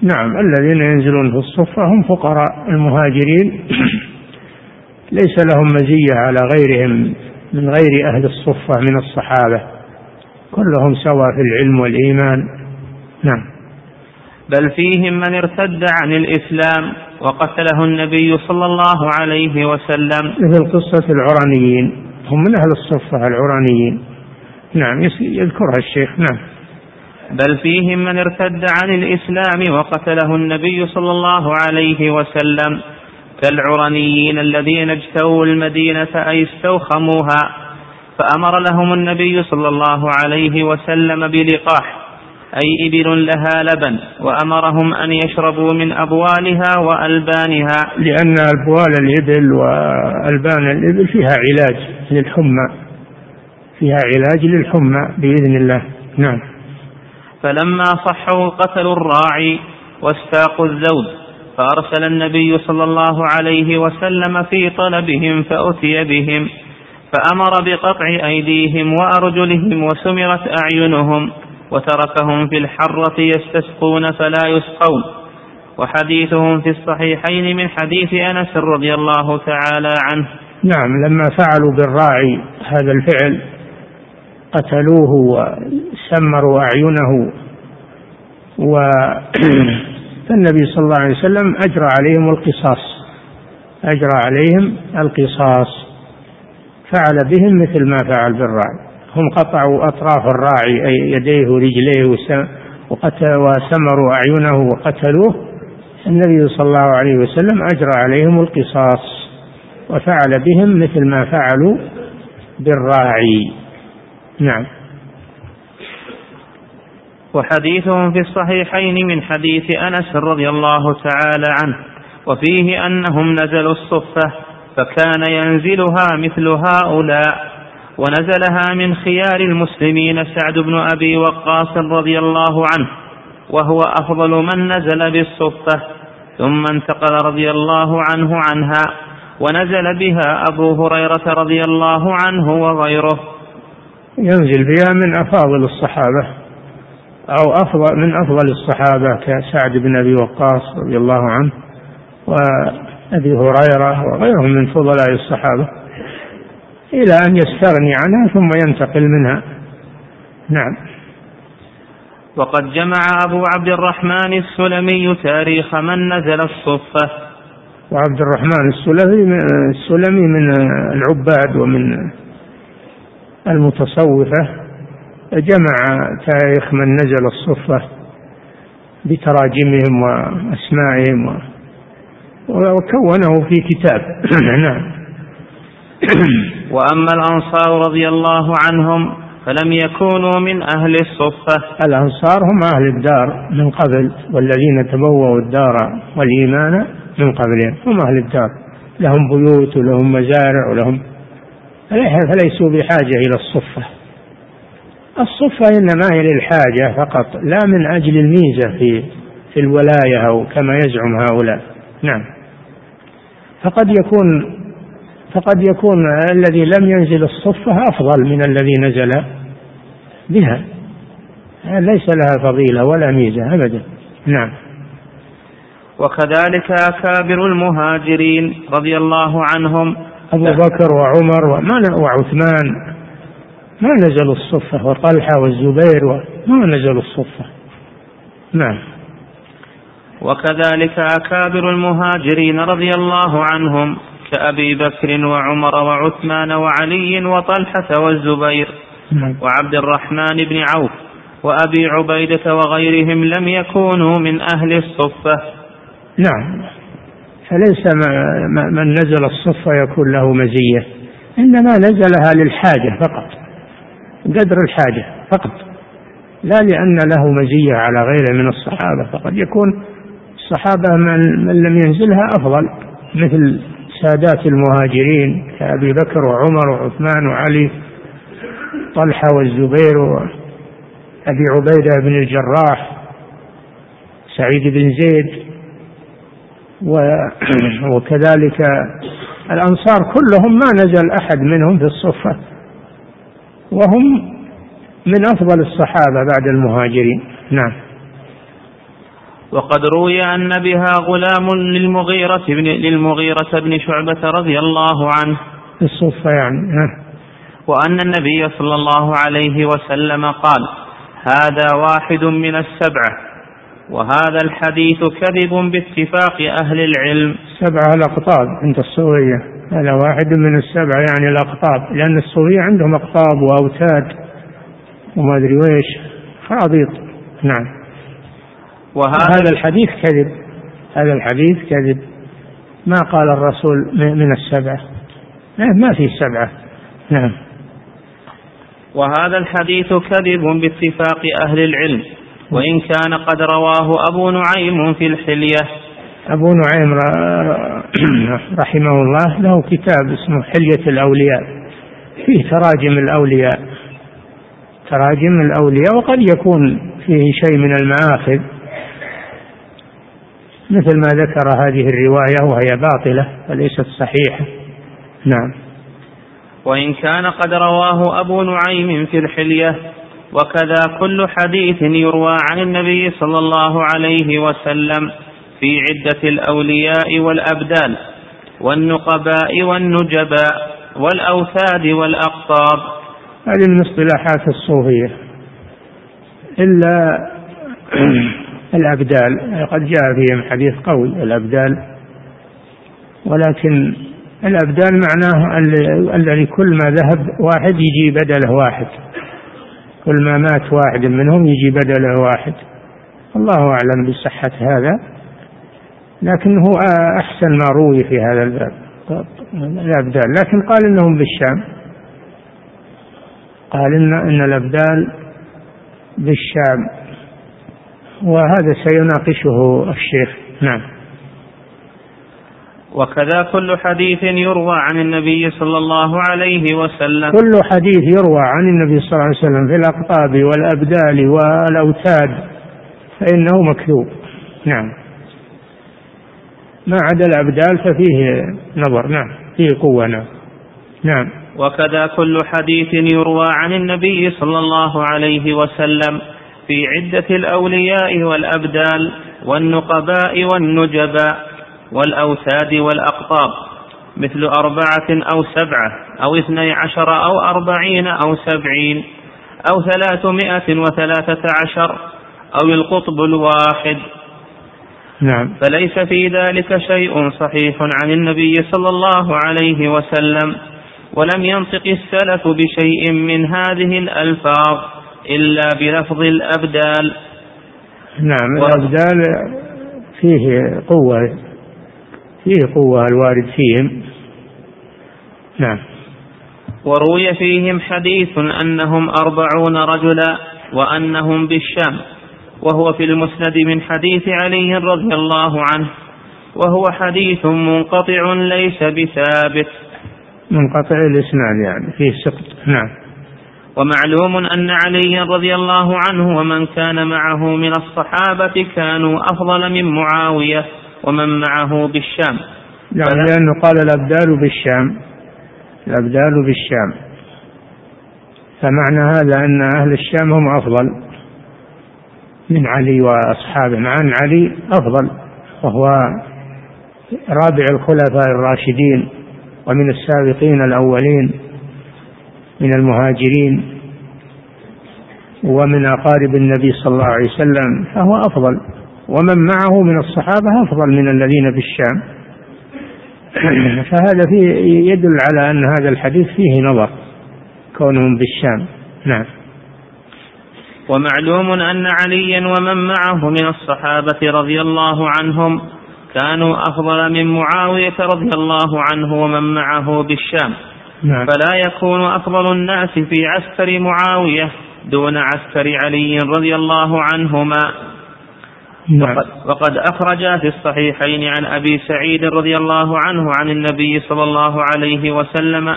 نعم، الذين ينزلون في الصفة هم فقراء المهاجرين، ليس لهم مزية على غيرهم من غير أهل الصفة من الصحابة، كلهم سواء في العلم والإيمان. نعم. بل فيهم من ارتد عن الإسلام وقتله النبي صلى الله عليه وسلم، مثل قصة العرانيين، هم من أهل الصفة العرانيين. نعم، يذكرها الشيخ. نعم. بل فيهم من ارتد عن الإسلام وقتله النبي صلى الله عليه وسلم كالعرانيين الذين اجتووا المدينة أي استوخموها، فأمر لهم النبي صلى الله عليه وسلم بلقاح أي إبل لها لبن، وأمرهم أن يشربوا من أبوالها وألبانها، لأن أبوال الإبل وألبان الإبل فيها علاج للحمى، فيها علاج للحمى بإذن الله. نعم. فلما صحوا قتلوا الراعي واستاقوا الذود، فأرسل النبي صلى الله عليه وسلم في طلبهم فأتي بهم، فأمر بقطع أيديهم وأرجلهم وسمرت أعينهم، وتركهم في الحرة يستسقون فلا يسقون. وحديثهم في الصحيحين من حديث أنس رضي الله تعالى عنه. نعم، لما فعلوا بالراعي هذا الفعل قتلوه وسمروا أعينه، فالنبي صلى الله عليه وسلم أجرى عليهم القصاص، فعل بهم مثل ما فعل بالراعي. هم قطعوا أطراف الراعي أي يديه ورجليه وسمروا أعينه وقتلوه، النبي صلى الله عليه وسلم أجرى عليهم القصاص وفعل بهم مثل ما فعلوا بالراعي. نعم. وحديثهم في الصحيحين من حديث أنس رضي الله تعالى عنه، وفيه أنهم نزلوا الصفة فكان ينزلها مثل هؤلاء، ونزلها من خيار المسلمين سعد بن أبي وقاص رضي الله عنه، وهو أفضل من نزل بالصفة، ثم انتقل رضي الله عنه عنها، ونزل بها أبو هريرة رضي الله عنه وغيره. ينزل بها من أفاضل الصحابة أو من أفضل الصحابة كسعد بن أبي وقاص رضي الله عنه وأبي هريرة وغيرهم من فضلاء الصحابة، إلى أن يستغني عنها ثم ينتقل منها. نعم. وقد جمع أبو عبد الرحمن السلمي تاريخ من نزل الصفة. وعبد الرحمن السلمي من العباد ومن المتصوفة، جمع تاريخ من نزل الصفة بتراجمهم وأسمائهم وكونه في كتاب. نعم. وأما الأنصار رضي الله عنهم فلم يكونوا من أهل الصفة. الأنصار هم أهل الدار من قبل، والذين تبوأوا الدار والإيمان من قبلهم هم أهل الدار، لهم بيوت ولهم مزارع ولهم، فليسوا بحاجة إلى الصفة. الصفة إنما هي للحاجة فقط، لا من أجل الميزة في الولاية أو كما يزعم هؤلاء. نعم. فقد يكون الذي لم ينزل الصفة أفضل من الذي نزل بها، ليس لها فضيلة ولا ميزة أبدا. نعم. وكذلك أكابر المهاجرين رضي الله عنهم أبو بكر وعمر وعثمان ما نزلوا الصفة، وطلحة والزبير ما نزلوا الصفة. نعم. وكذلك أكابر المهاجرين رضي الله عنهم كأبي بكر وعمر وعثمان وعلي وطلحة والزبير وعبد الرحمن بن عوف وأبي عبيدة وغيرهم لم يكونوا من أهل الصفة. نعم. فليس من نزل الصفة يكون له مزية، إنما نزلها للحاجة فقط، قدر الحاجة فقط، لا لأن له مزية على غيره من الصحابة. فقد يكون الصحابة من لم ينزلها أفضل، مثل سادات المهاجرين كأبي بكر وعمر وعثمان وعلي، طلحة والزبير وأبي عبيدة بن الجراح، سعيد بن زيد، وكذلك الأنصار كلهم ما نزل أحد منهم في الصفة، وهم من أفضل الصحابة بعد المهاجرين. نعم. وقد روي أن بها غلام للمغيرة بن شعبة رضي الله عنه الصفة يعني. وأن النبي صلى الله عليه وسلم قال: هذا واحد من السبعة. وهذا الحديث كذب باتفاق أهل العلم. 7 الأقطاب عند الصوفية، هذا واحد من السبعة يعني الأقطاب، لأن الصوفية عندهم أقطاب وأوتاد وما أدري ويش خرابيط. نعم. وهذا الحديث كذب، هذا الحديث كذب، ما قال الرسول من السبعة، ما في 7. نعم. وهذا الحديث كذب باتفاق أهل العلم، وإن كان قد رواه أبو نعيم في الحلية. أبو نعيم رحمه الله له كتاب اسمه حلية الأولياء، فيه تراجم الأولياء، تراجم الأولياء، وقد يكون فيه شيء من المآخذ مثل ما ذكر هذه الرواية وهي باطلة وليست صحيحة. نعم. وإن كان قد رواه أبو نعيم في الحلية. وكذا كل حديث يروى عن النبي صلى الله عليه وسلم في عدة الأولياء والأبدال والنقباء والنجباء والأوثاد والأقطاب. هذه من اصطلاحات الصوفية، إلا الأبدال قد جاء فيهم حديث قوي الأبدال، ولكن الأبدال معناه الذي كل ما ذهب واحد يجي بدله واحد، كل ما مات واحد منهم يجي بدله واحد. الله أعلم بصحة هذا، لكنه أحسن ما روي في هذا الباب الأبدال. لكن قال إنهم بالشام، قال إن الأبدال بالشام، وهذا سيناقشه الشيخ. نعم. وكذا كل حديث يروى عن النبي صلى الله عليه وسلم، كل حديث يروى عن النبي صلى الله عليه وسلم في الأقطاب والأبدال والأوتاد فإنه مكذوب. نعم. ما عدا الأبدال ففيه نظر. نعم، فيه قوة. نعم. وكذا كل حديث يروى عن النبي صلى الله عليه وسلم في عدة الأولياء والأبدال والنقباء والنجباء والأوثاد والأقطاب مثل 4 أو 7 أو 12 أو 40 أو 70 أو 313 أو القطب الواحد. نعم. فليس في ذلك شيء صحيح عن النبي صلى الله عليه وسلم، ولم ينطق السلف بشيء من هذه الألفاظ إلا بلفظ الأبدال. نعم. الأبدال فيه قوة، فيه قوة الوارد فيهم. نعم. وروي فيهم حديث أنهم 40 رجلا وأنهم بالشام، وهو في المسند من حديث علي رضي الله عنه، وهو حديث منقطع ليس بثابت، منقطع الإسناد يعني فيه سقط. نعم. ومعلوم أن علي رضي الله عنه ومن كان معه من الصحابة كانوا أفضل من معاوية ومن معه بالشام. يعني لأنه قال الأبدال بالشام، الأبدال بالشام، فمعنى هذا أن أهل الشام هم أفضل من علي وأصحابه، مع أن علي أفضل وهو رابع الخلفاء الراشدين ومن السابقين الأولين من المهاجرين ومن أقارب النبي صلى الله عليه وسلم، فهو أفضل، ومن معه من الصحابة أفضل من الذين بالشام. فهذا فيه يدل على أن هذا الحديث فيه نظر كونهم بالشام. نعم. ومعلوم أن عليا ومن معه من الصحابة رضي الله عنهم كانوا أفضل من معاوية رضي الله عنه ومن معه بالشام. نعم. فلا يكون أفضل الناس في عسكر معاوية دون عسكر علي رضي الله عنهما. نعم. وقد أخرج في الصحيحين عن أبي سعيد رضي الله عنه عن النبي صلى الله عليه وسلم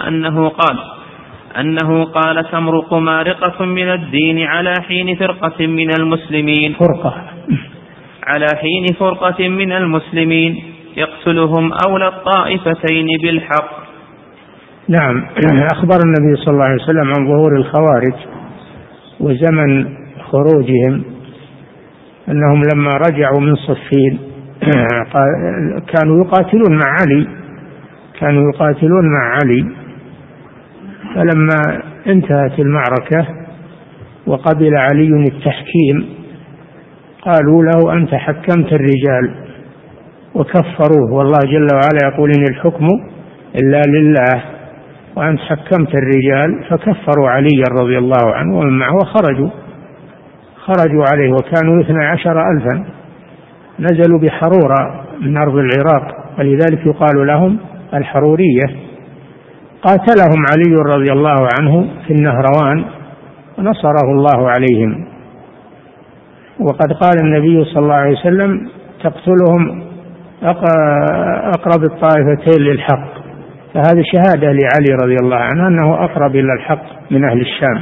أنه قال تمرق مارقة من الدين على حين فرقة من المسلمين، على حين فرقة من المسلمين يقتلهم أولى الطائفتين بالحق. نعم. أخبر النبي صلى الله عليه وسلم عن ظهور الخوارج وزمن خروجهم أنهم لما رجعوا من صفين كانوا يقاتلون مع علي، فلما انتهت المعركة وقبل علي التحكيم قالوا له أنت حكمت الرجال وكفروه، والله جل وعلا يقول إن الحكم إلا لله، وأنت حكمت الرجال، فكفروا علي رضي الله عنه ومن معه خرجوا عليه، وكانوا 12,000 نزلوا بحرورة من أرض العراق، ولذلك يقال لهم الحرورية. قاتلهم علي رضي الله عنه في النهروان ونصره الله عليهم. وقد قال النبي صلى الله عليه وسلم تقتلهم أقرب الطائفتين للحق، فهذه شهادة لعلي رضي الله عنه أنه أقرب إلى الحق من أهل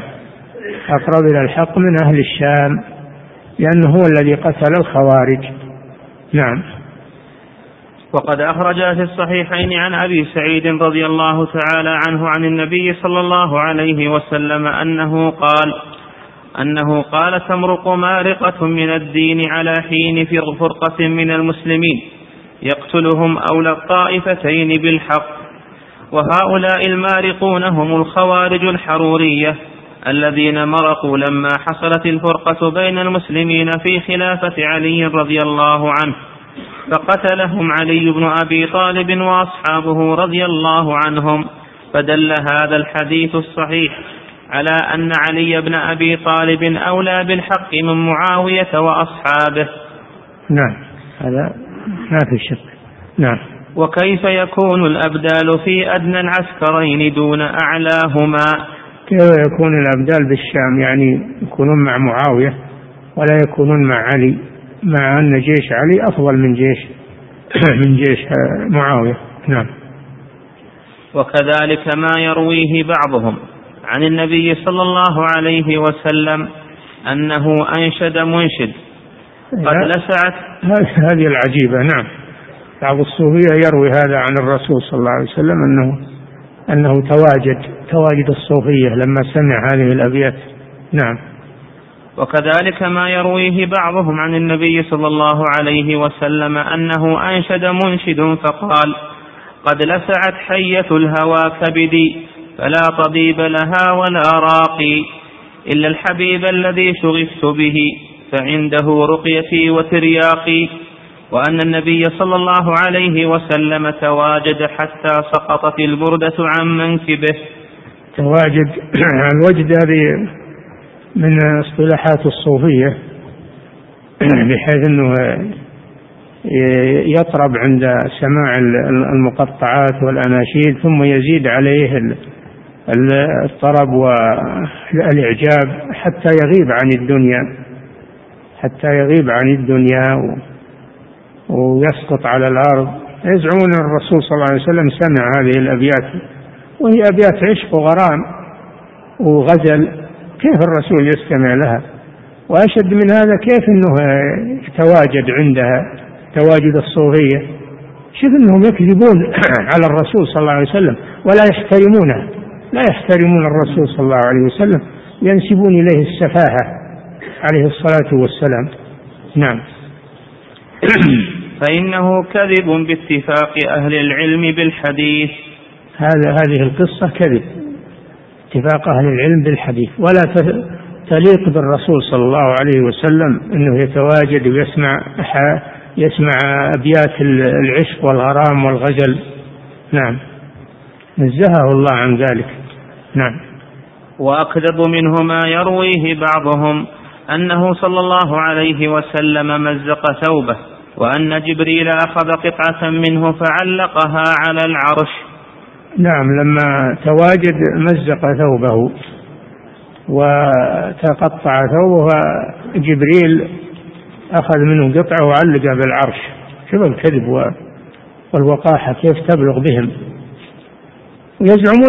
الشام، لأنه هو الذي قتل الخوارج. نعم. وقد أخرج في الصحيحين عن أبي سعيد رضي الله تعالى عنه عن النبي صلى الله عليه وسلم أنه قال تمرق مارقة من الدين على حين في فرقة من المسلمين يقتلهم أولى الطائفتين بالحق، وهؤلاء المارقون هم الخوارج الحرورية الذين مرقوا لما حصلت الفرقة بين المسلمين في خلافة علي رضي الله عنه، فقتلهم علي بن أبي طالب وأصحابه رضي الله عنهم. فدل هذا الحديث الصحيح على أن علي بن أبي طالب أولى بالحق من معاوية وأصحابه. نعم، هذا ما في شك. نعم. وكيف يكون الأبدال في أدنى العسكرين دون أعلاهما؟ كيف يكون الأبدال بالشام؟ يعني يكونون مع معاوية ولا يكونون مع علي، مع أن جيش علي أفضل من جيش معاوية. نعم. وكذلك ما يرويه بعضهم عن النبي صلى الله عليه وسلم أنه أنشد منشد قد لسعت. هذه العجيبة. نعم. بعض الصوفية يروي هذا عن الرسول صلى الله عليه وسلم أنه تواجد الصوفية لما سمع هذه الأبيات. نعم. وكذلك ما يرويه بعضهم عن النبي صلى الله عليه وسلم أنه أنشد منشد فقال قد لسعت حية الهوى كبدي فلا طبيب لها ولا راقي إلا الحبيب الذي شغفت به فعنده رقيتي وترياقي، وأن النبي صلى الله عليه وسلم تواجد حتى سقطت البردة عن منكبه. تواجد الوجد هذه من اصطلاحات الصوفية، بحيث أنه يطرب عند سماع المقطعات والأناشيد ثم يزيد عليه الطرب والإعجاب حتى يغيب عن الدنيا ويسقط على الأرض. يزعمون الرسول صلى الله عليه وسلم سمع هذه الأبيات، وهي أبيات عشق وغرام وغزل، كيف الرسول يستمع لها؟ وأشد من هذا كيف أنه يتواجد عندها تواجد الصوفية. شوف أنهم يكذبون على الرسول صلى الله عليه وسلم ولا يحترمونه، لا يحترمون الرسول صلى الله عليه وسلم، ينسبون إليه السفاهة عليه الصلاة والسلام. نعم. فإنه كذب باتفاق أهل العلم بالحديث. هذه القصة كذب، اتفاق أهل العلم بالحديث، ولا تليق بالرسول صلى الله عليه وسلم أنه يتواجد ويسمع أبيات العشق والغرام والغزل. نعم، نزهه الله عن ذلك. نعم. وأكذب منه ما يرويه بعضهم أنه صلى الله عليه وسلم مزق ثوبه، وأن جبريل أخذ قطعة منه فعلقها على العرش. نعم، لما تواجد مزق ثوبه وتقطع ثوبه، جبريل أخذ منه قطعة وعلقها بالعرش. شوف الكذب والوقاحة كيف تبلغ بهم. يزعمون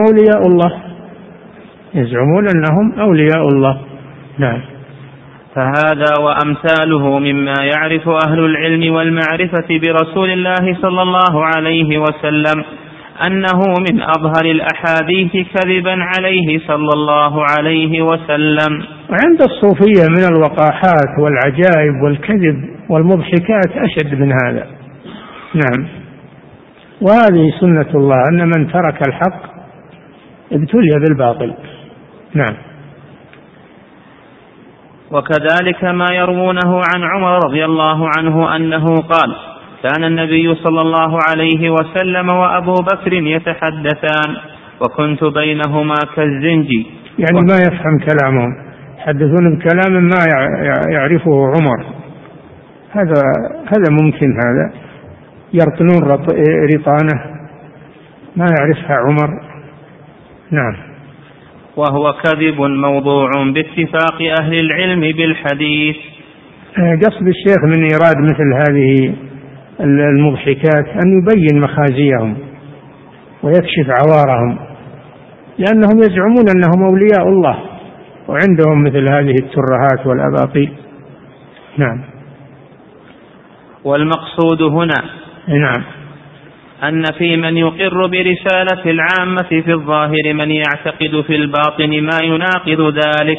أنهم أولياء الله. نعم. فهذا وأمثاله مما يعرف أهل العلم والمعرفة برسول الله صلى الله عليه وسلم أنه من أظهر الأحاديث كذبا عليه صلى الله عليه وسلم. وعند الصوفية من الوقاحات والعجائب والكذب والمضحكات أشد من هذا. نعم. وهذه سنة الله أن من ترك الحق ابتلي بالباطل. نعم. وكذلك ما يروونه عن عمر رضي الله عنه أنه قال: كان النبي صلى الله عليه وسلم وأبو بكر يتحدثان وكنت بينهما كالزنجي. يعني ما يفهم كلامهم، يحدثون بكلام ما يعرفه عمر. هذا ممكن، هذا يرطنون رطانة ما يعرفها عمر. نعم. وهو كذب موضوع باتفاق أهل العلم بالحديث. قصد الشيخ من إيراد مثل هذه المضحكات أن يبين مخازيهم ويكشف عوارهم، لأنهم يزعمون أنهم أولياء الله وعندهم مثل هذه الترهات والأباطيل. نعم. والمقصود هنا نعم أن في من يقر برسالة العامة في الظاهر من يعتقد في الباطن ما يناقض ذلك.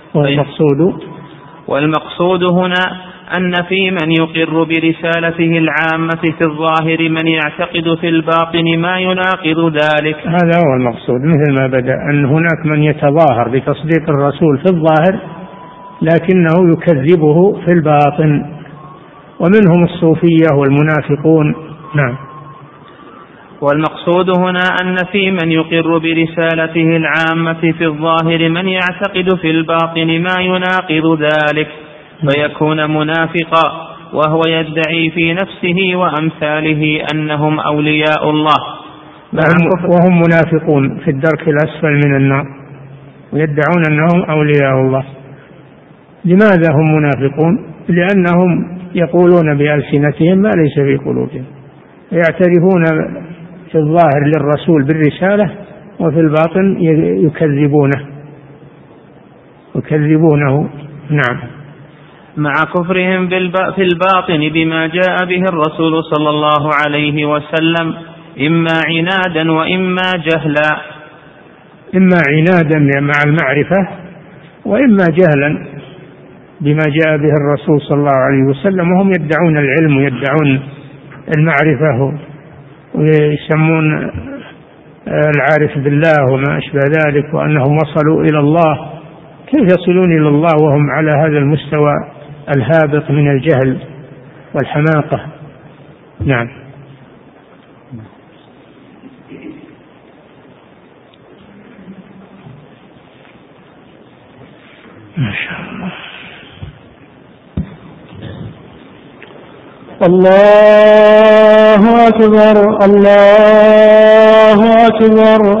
والمقصود هنا أن في من يقر برسالته العامة في الظاهر من يعتقد في الباطن ما يناقض ذلك. هذا هو المقصود، مثل ما بدأ أن هناك من يتظاهر بتصديق الرسول في الظاهر لكنه يكذبه في الباطن، ومنهم الصوفية والمنافقون. نعم. والمقصود هنا أن في من يقر برسالته العامة في الظاهر من يعتقد في الباطن ما يناقض ذلك فيكون منافقا، وهو يدعي في نفسه وأمثاله أنهم أولياء الله، وهم منافقون في الدرك الأسفل من النار ويدعون أنهم أولياء الله. لماذا هم منافقون؟ لأنهم يقولون بألسنتهم ما ليس في قلوبهم، يعترفون في الظاهر للرسول بالرسالة وفي الباطن يكذبونه. نعم. مع كفرهم في الباطن بما جاء به الرسول صلى الله عليه وسلم، إما عنادا وإما جهلا. إما عنادا مع المعرفة وإما جهلا بما جاء به الرسول صلى الله عليه وسلم، وهم يدعون العلم ويدعون المعرفة ويسمون العارف بالله وما أشبه ذلك وأنهم وصلوا إلى الله. كيف يصلون إلى الله وهم على هذا المستوى الهابط من الجهل والحماقة؟ نعم. ما شاء الله. الله أكبر الله أكبر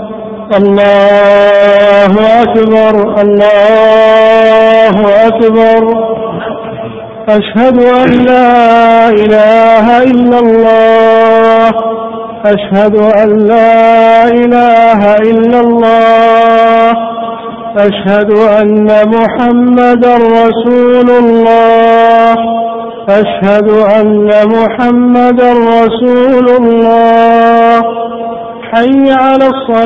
الله أكبر الله أكبر. أشهد أن لا إله إلا الله أشهد أن لا إله إلا الله أشهد أن محمدا رسول الله أشهد أن محمدا رسول الله. حي على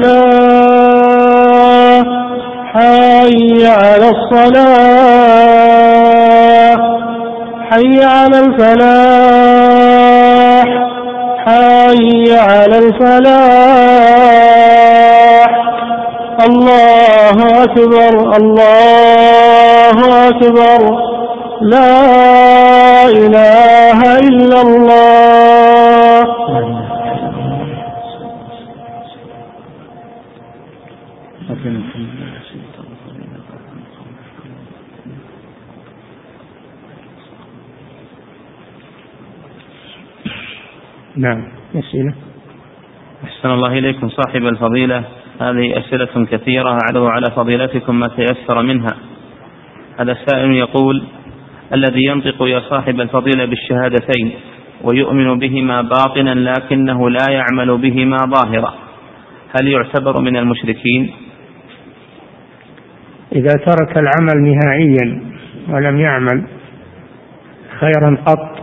الصلاة حي على الصلاة حي على الفلاح حي على الفلاح. الله أكبر الله أكبر. لا إله إلا الله. نعم. أسئلة. أحسن الله إليكم صاحب الفضيلة، هذه أسئلة كثيرة أعرض على فضيلتكم ما تيسر منها. هذا السائل يقول: الذي ينطق يا صاحب الفضيلة بالشهادتين ويؤمن بهما باطنا لكنه لا يعمل بهما ظاهرا، هل يعتبر من المشركين؟ إذا ترك العمل نهائيا ولم يعمل خيرا قط،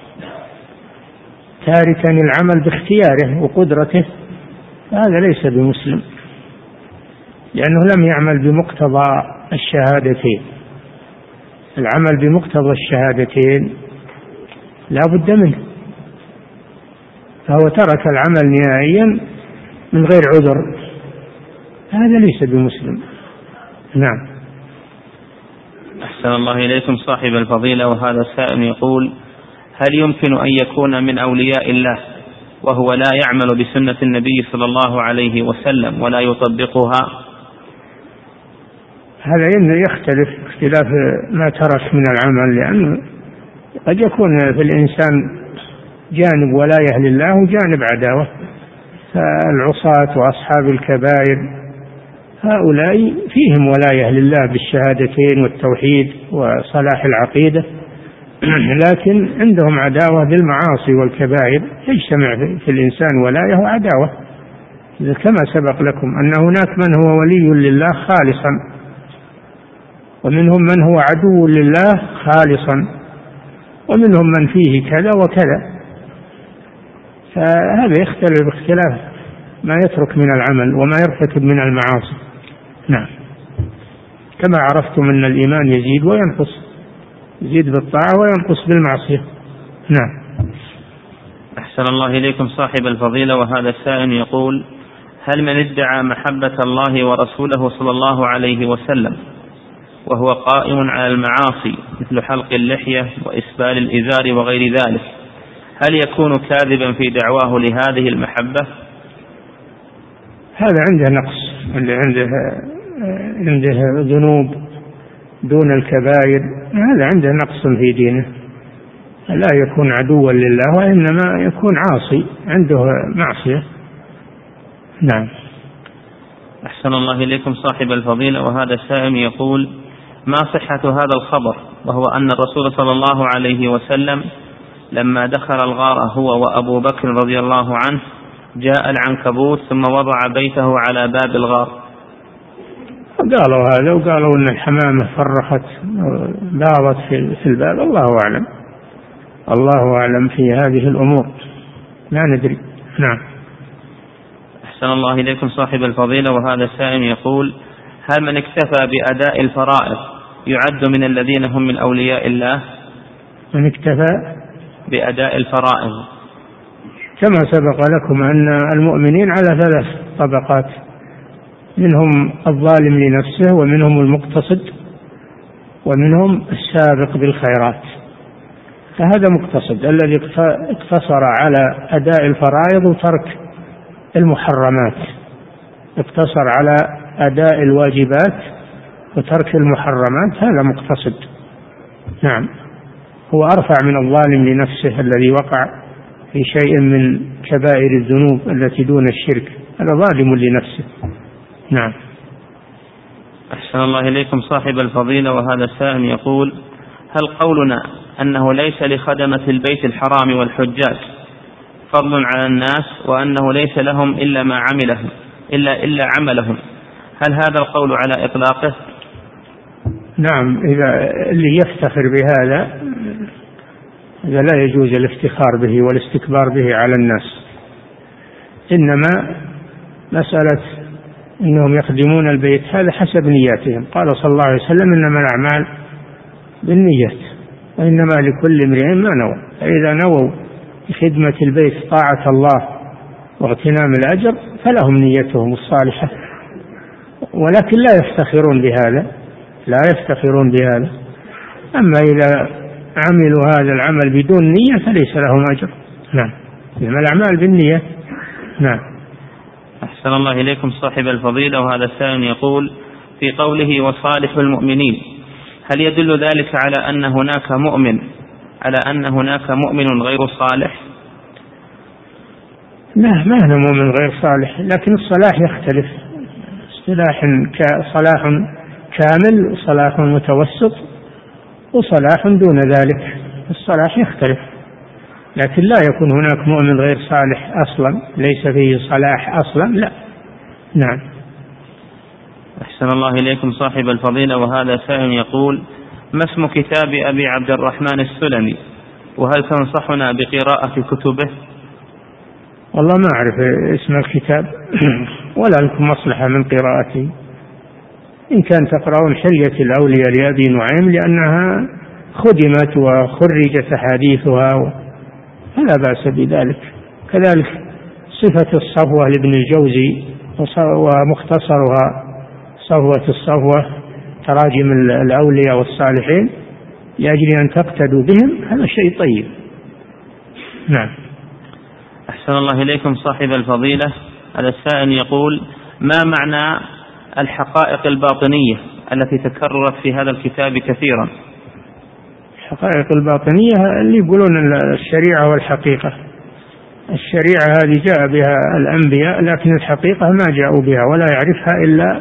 تاركا العمل باختياره وقدرته، هذا ليس بمسلم. لأنه لم يعمل بمقتضى الشهادتين. العمل بمقتضى الشهادتين لا بد منه، فهو ترك العمل نهائيا من غير عذر، هذا ليس بمسلم. نعم. أحسن الله إليكم صاحب الفضيلة، وهذا السائل يقول: هل يمكن أن يكون من أولياء الله وهو لا يعمل بسنة النبي صلى الله عليه وسلم ولا يطبقها؟ هذا يختلف اختلاف ما ترك من العمل، لأنه قد يكون في الإنسان جانب ولاية لله وجانب عداوة، فالعصاة وأصحاب الكبائر هؤلاء فيهم ولاية لله بالشهادتين والتوحيد وصلاح العقيدة، لكن عندهم عداوة بالمعاصي والكبائر، يجتمع في الإنسان ولاية وعداوة، كما سبق لكم أن هناك من هو ولي لله خالصا، ومنهم من هو عدو لله خالصا، ومنهم من فيه كذا وكذا، فهذا يختلف باختلاف ما يترك من العمل وما يرتكب من المعاصي. نعم. كما عرفتم أن الإيمان يزيد وينقص، يزيد بالطاعة وينقص بالمعصية. نعم. أحسن الله إليكم صاحب الفضيلة، وهذا السائل يقول: هل من ادعى محبة الله ورسوله صلى الله عليه وسلم وهو قائم على المعاصي مثل حلق اللحية وإسبال الإزار وغير ذلك، هل يكون كاذبا في دعواه لهذه المحبة؟ هذا عنده نقص، عنده ذنوب دون الكبائر، هذا عنده نقص في دينه، لا يكون عدوا لله وإنما يكون عاصي، عنده معصية. نعم. أحسن الله إليكم صاحب الفضيلة، وهذا السائل يقول: ما صحة هذا الخبر وهو أن الرسول صلى الله عليه وسلم لما دخل الغار هو وأبو بكر رضي الله عنه جاء العنكبوت ثم وضع بيته على باب الغار؟ قالوا هذا، وقالوا أن الحمامة فرخت باضت في الباب، الله أعلم، الله أعلم في هذه الأمور، لا ندري. نعم. أحسن الله إليكم صاحب الفضيلة، وهذا السائل يقول: هل من اكتفى بأداء الفرائض يعد من الذين هم من أولياء الله؟ من اكتفى بأداء الفرائض، كما سبق لكم أن المؤمنين على 3 طبقات، منهم الظالم لنفسه، ومنهم المقتصد، ومنهم السابق بالخيرات، فهذا مقتصد الذي اقتصر على أداء الفرائض وترك المحرمات، اقتصر على أداء الواجبات وترك المحرمات، هذا مقتصد. نعم. هو أرفع من الظالم لنفسه الذي وقع في شيء من كبائر الذنوب التي دون الشرك، هذا ظالم لنفسه. نعم. أحسن الله إليكم صاحب الفضيلة، وهذا السائل يقول: هل قولنا أنه ليس لخدمة البيت الحرام والحجاج فضل على الناس وأنه ليس لهم إلا ما عملهم إلا عملهم، هل هذا القول على إطلاقه؟ نعم. إذا اللي يفتخر بهذا إذا لا يجوز الافتخار به والاستكبار به على الناس، إنما مسألة إنهم يخدمون البيت هذا حسب نياتهم، قال صلى الله عليه وسلم: إنما الأعمال بالنيات وإنما لكل امرئ ما نوى، فإذا نووا بخدمة البيت طاعة الله واغتنام الأجر فلهم نيتهم الصالحة، ولكن لا يفتخرون بهذا، لا يفتخرون بهذا. أما إذا عملوا هذا العمل بدون نية فليس لهم أجر. نعم. إنما الأعمال بالنية. نعم. أحسن الله إليكم صاحب الفضيلة، وهذا السائل يقول: في قوله وصالح المؤمنين، هل يدل ذلك على أن هناك مؤمن غير صالح؟ لا، ما هو مؤمن غير صالح، لكن الصلاح يختلف، صلاح كامل وصلاح متوسط وصلاح دون ذلك، الصلاح يختلف، لكن لا يكون هناك مؤمن غير صالح أصلا، ليس فيه صلاح أصلا، لا. نعم. أحسن الله إليكم صاحب الفضيلة، وهذا سائل يقول: ما اسم كتاب أبي عبد الرحمن السلمي، وهل تنصحنا بقراءة كتبه؟ والله ما أعرف اسم الكتاب ولا لكم مصلحة من قراءته، إن كان تقرأون حلية الأولياء لأبي نعيم لأنها خدمت وخرجت أحاديثها فلا بأس بذلك. كذلك صفة الصفوة لابن الجوزي ومختصرها صفوة الصفوة تراجم الأولياء والصالحين لأجل أن تقتدوا بهم، هذا شيء طيب. نعم. أحسن الله إليكم صاحب الفضيلة. هذا السائل يقول: ما معنى الحقائق الباطنية التي تكررت في هذا الكتاب كثيرا؟ الحقائق الباطنية اللي يقولون الشريعة والحقيقة. الشريعة هذه جاء بها الأنبياء، لكن الحقيقة ما جاءوا بها ولا يعرفها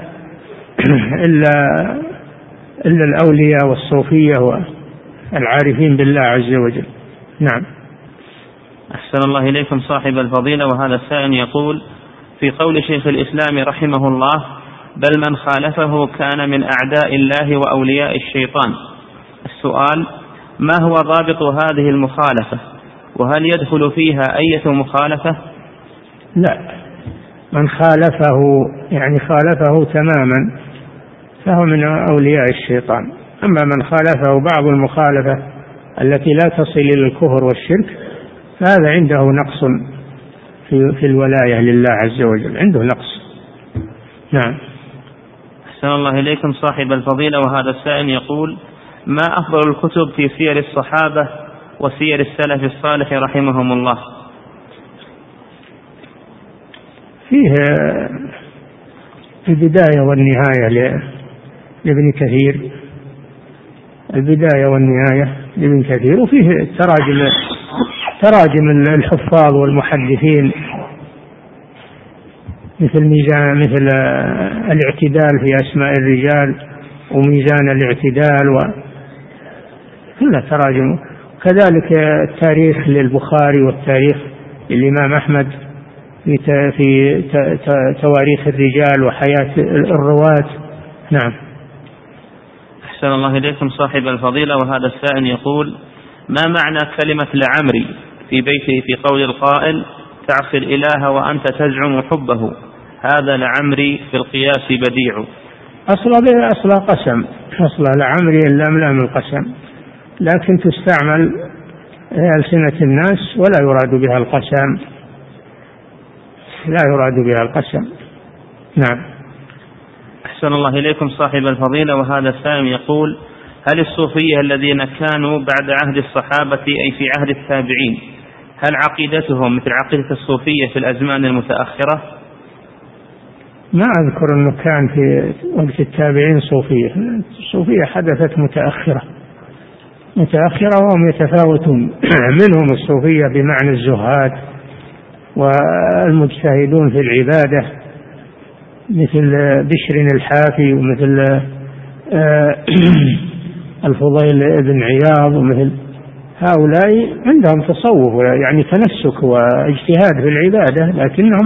إلا الأولياء والصوفية والعارفين بالله عز وجل. نعم. أحسن الله إليكم صاحب الفضيلة. وهذا السائل يقول: في قول شيخ الإسلام رحمه الله: بل من خالفه كان من أعداء الله وأولياء الشيطان. السؤال: ما هو ضابط هذه المخالفة؟ وهل يدخل فيها أية مخالفة؟ لا، من خالفه يعني خالفه تماما فهو من أولياء الشيطان. أما من خالفه بعض المخالفة التي لا تصل إلى الكفر والشرك فهذا عنده نقص في الولاية لله عز وجل، عنده نقص. نعم. أحسن الله إليكم صاحب الفضيلة. وهذا السائل يقول: ما أفضل الكتب في سير الصحابة وسير السلف الصالح رحمهم الله؟ فيه البداية والنهاية لابن كثير، البداية والنهاية لابن كثير، وفيه تراجم الحفاظ والمحدثين مثل الاعتدال في أسماء الرجال وميزان الاعتدال كلها تراجم. كذلك التاريخ للبخاري والتاريخ للإمام أحمد في تواريخ الرجال وحياة الرواة. نعم. أحسن الله إليكم صاحب الفضيلة. وهذا السائل يقول: ما معنى كلمة لعمري في بيته في قول القائل: تعصي الإله وأنت تزعم حبه، هذا لعمري في القياس بديع؟ أصل قسم، أصل لعمري اللام القسم، لكن تستعمل ألسنة الناس ولا يراد بها القسم، لا يراد بها القسم. نعم. أحسن الله إليكم صاحب الفضيلة. وهذا السائل يقول: هل الصوفية الذين كانوا بعد عهد الصحابة أي في عهد التابعين هل عقيدتهم مثل عقيدة الصوفية في الأزمان المتأخرة؟ ما أذكر أنه كان في وقت التابعين صوفية. الصوفية حدثت متأخرة وهم يتفاوتون. منهم الصوفية بمعنى الزهاد والمجتهدون في العبادة مثل بشر الحافي ومثل الفضيل بن عياض، ومثل هؤلاء عندهم تصوف يعني تنسك واجتهاد في العبادة، لكنهم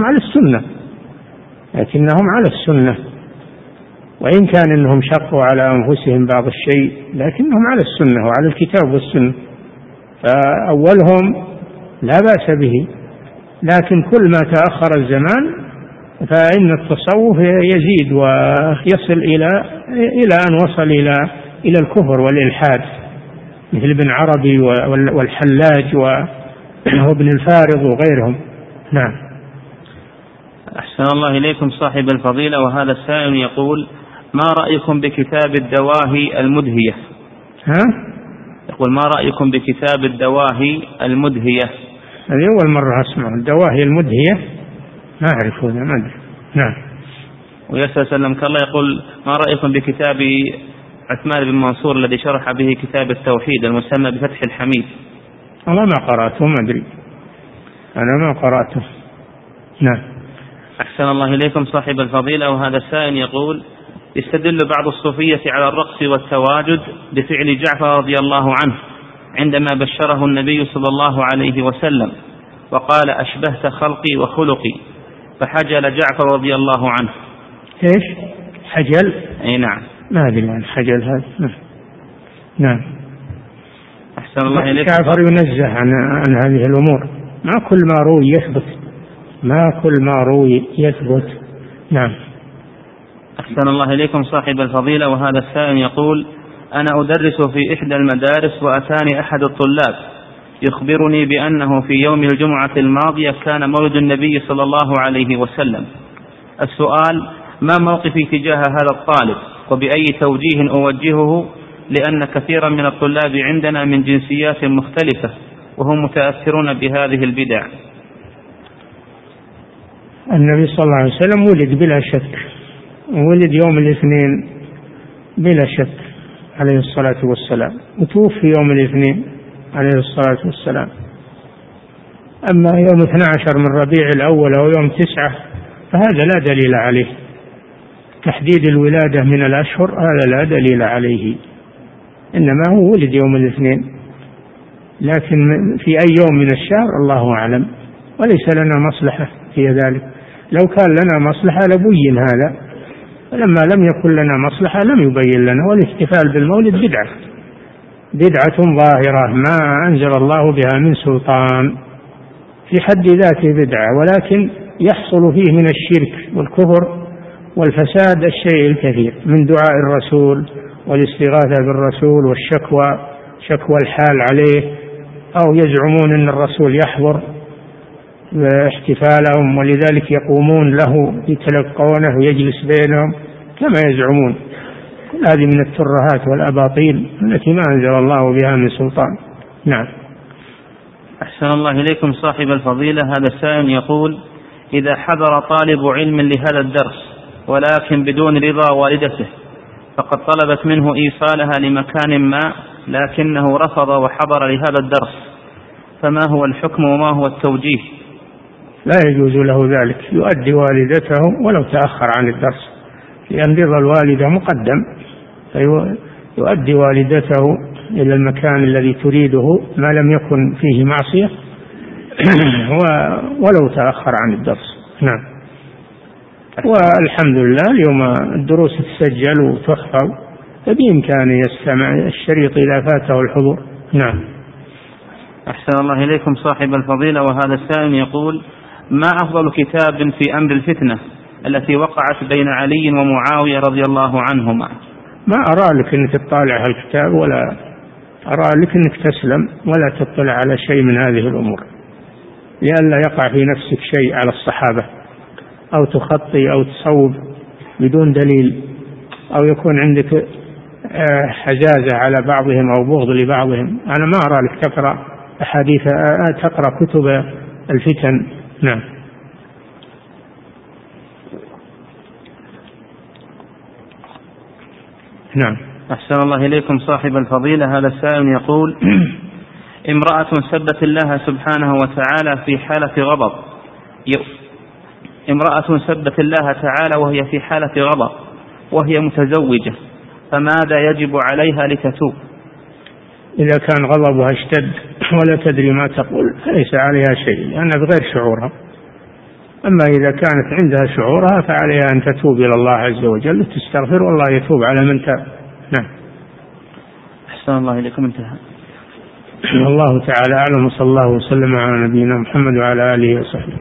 على السنة، وإن كان إنهم شقوا على أنفسهم بعض الشيء لكنهم على السنة وعلى الكتاب والسنة، فأولهم لا بأس به. لكن كل ما تأخر الزمان فإن التصوف يزيد ويصل إلى أن وصل إلى الكفر والإلحاد، مثل ابن عربي والحلاج وابن الفارض وغيرهم. نعم. أحسن الله إليكم صاحب الفضيلة. وهذا السائل يقول: ما رأيكم بكتاب الدواهي المدهية؟ يقول: ما رأيكم بكتاب الدواهي المدهية؟ هذه أول مرة أسمع الدواهي المدهية، ما أعرفه، ما أدري. نعم. ويسأل سلمك الله يقول: ما رأيكم بكتاب عثمان بن منصور الذي شرح به كتاب التوحيد المسمى بفتح الحميد؟ والله ما قرأته، ما أدري، أنا ما قرأته. نعم. أحسن الله إليكم صاحب الفضيلة. وهذا السائل يقول: يستدل بعض الصوفية على الرقص والتواجد بفعل جعفر رضي الله عنه عندما بشره النبي صلى الله عليه وسلم وقال: أشبهت خلقي وخلقي، فحجل جعفر رضي الله عنه. إيش حجل؟ أي نعم. ما أدري عن حجل هذا. نعم. أحسن الله إليكم. جعفر ينزه عن هذه الأمور، ما كل ما روي يثبت، ما كل ما روي يثبت. نعم. أحسن الله إليكم صاحب الفضيلة، وهذا السائل يقول: أنا أدرس في إحدى المدارس، وأتاني أحد الطلاب يخبرني بأنه في يوم الجمعة الماضية كان مولد النبي صلى الله عليه وسلم. السؤال: ما موقفي تجاه هذا الطالب، وبأي توجيه أوجهه، لأن كثيرا من الطلاب عندنا من جنسيات مختلفة وهم متأثرون بهذه البدع. النبي صلى الله عليه وسلم ولد بلا شك، ولد يوم الاثنين بلا شك عليه الصلاة والسلام، وتوفي يوم الاثنين عليه الصلاة والسلام. أما يوم 12 من ربيع الأول أو يوم 9 فهذا لا دليل عليه. تحديد الولادة من الأشهر هذا لا دليل عليه، إنما هو ولد يوم الاثنين، لكن في أي يوم من الشهر الله أعلم، وليس لنا مصلحة في ذلك. لو كان لنا مصلحة لبين هذا، فلما لم يكن لنا مصلحة لم يبين لنا. والاحتفال بالمولد بدعة ظاهرة ما أنزل الله بها من سلطان، في حد ذاته بدعة، ولكن يحصل فيه من الشرك والكفر والفساد الشيء الكثير، من دعاء الرسول والاستغاثة بالرسول شكوى الحال عليه، أو يزعمون أن الرسول يحضر احتفالهم ولذلك يقومون له يتلقونه ويجلس بينهم كما يزعمون. كل هذه من الترهات والأباطيل التي ما أنزل الله بها من سلطان. نعم. أحسن الله إليكم صاحب الفضيلة، هذا السائل يقول: إذا حضر طالب علم لهذا الدرس ولكن بدون رضا والدته، فقد طلبت منه إيصالها لمكان ما لكنه رفض وحضر لهذا الدرس، فما هو الحكم وما هو التوجيه؟ لا يجوز له ذلك، يؤدي والدته ولو تأخر عن الدرس، لأن رضا الوالدة مقدم، فيؤدي والدته إلى المكان الذي تريده ما لم يكن فيه معصية ولو تأخر عن الدرس. نعم. والحمد لله اليوم الدروس تسجل وتحفظ، فبإمكانه يستمع الشريط إذا فاته الحضور. نعم. أحسن الله إليكم صاحب الفضيلة، وهذا السائل يقول: ما أفضل كتاب في أمر الفتنة التي وقعت بين علي ومعاوية رضي الله عنهما؟ ما أرى لك أنك تطالع الكتاب، ولا أرى لك أنك تسلم ولا تطلع على شيء من هذه الأمور، لئلا يقع في نفسك شيء على الصحابة، أو تخطي أو تصوب بدون دليل، أو يكون عندك حجازة على بعضهم أو بغض لبعضهم. أنا ما أرى لك تقرأ أحاديث، تقرأ كتب الفتن. نعم. نعم. أحسن الله إليكم صاحب الفضيلة، هذا السائل يقول: امرأة سبت الله سبحانه وتعالى في حالة غضب، امرأة سبت الله تعالى وهي في حالة غضب وهي متزوجة، فماذا يجب عليها لتتوب؟ إذا كان غضبها اشتد ولا تدري ما تقول فليس عليها شيء، لأنها بغير شعورها. أما إذا كانت عندها شعورها فعليها أن تتوب إلى الله عز وجل وتستغفر، والله يتوب على من تاب. نعم. أحسن الله إليكم. انتهى. الله تعالى أعلم، صلى الله وسلم على نبينا محمد وعلى آله وصحبه.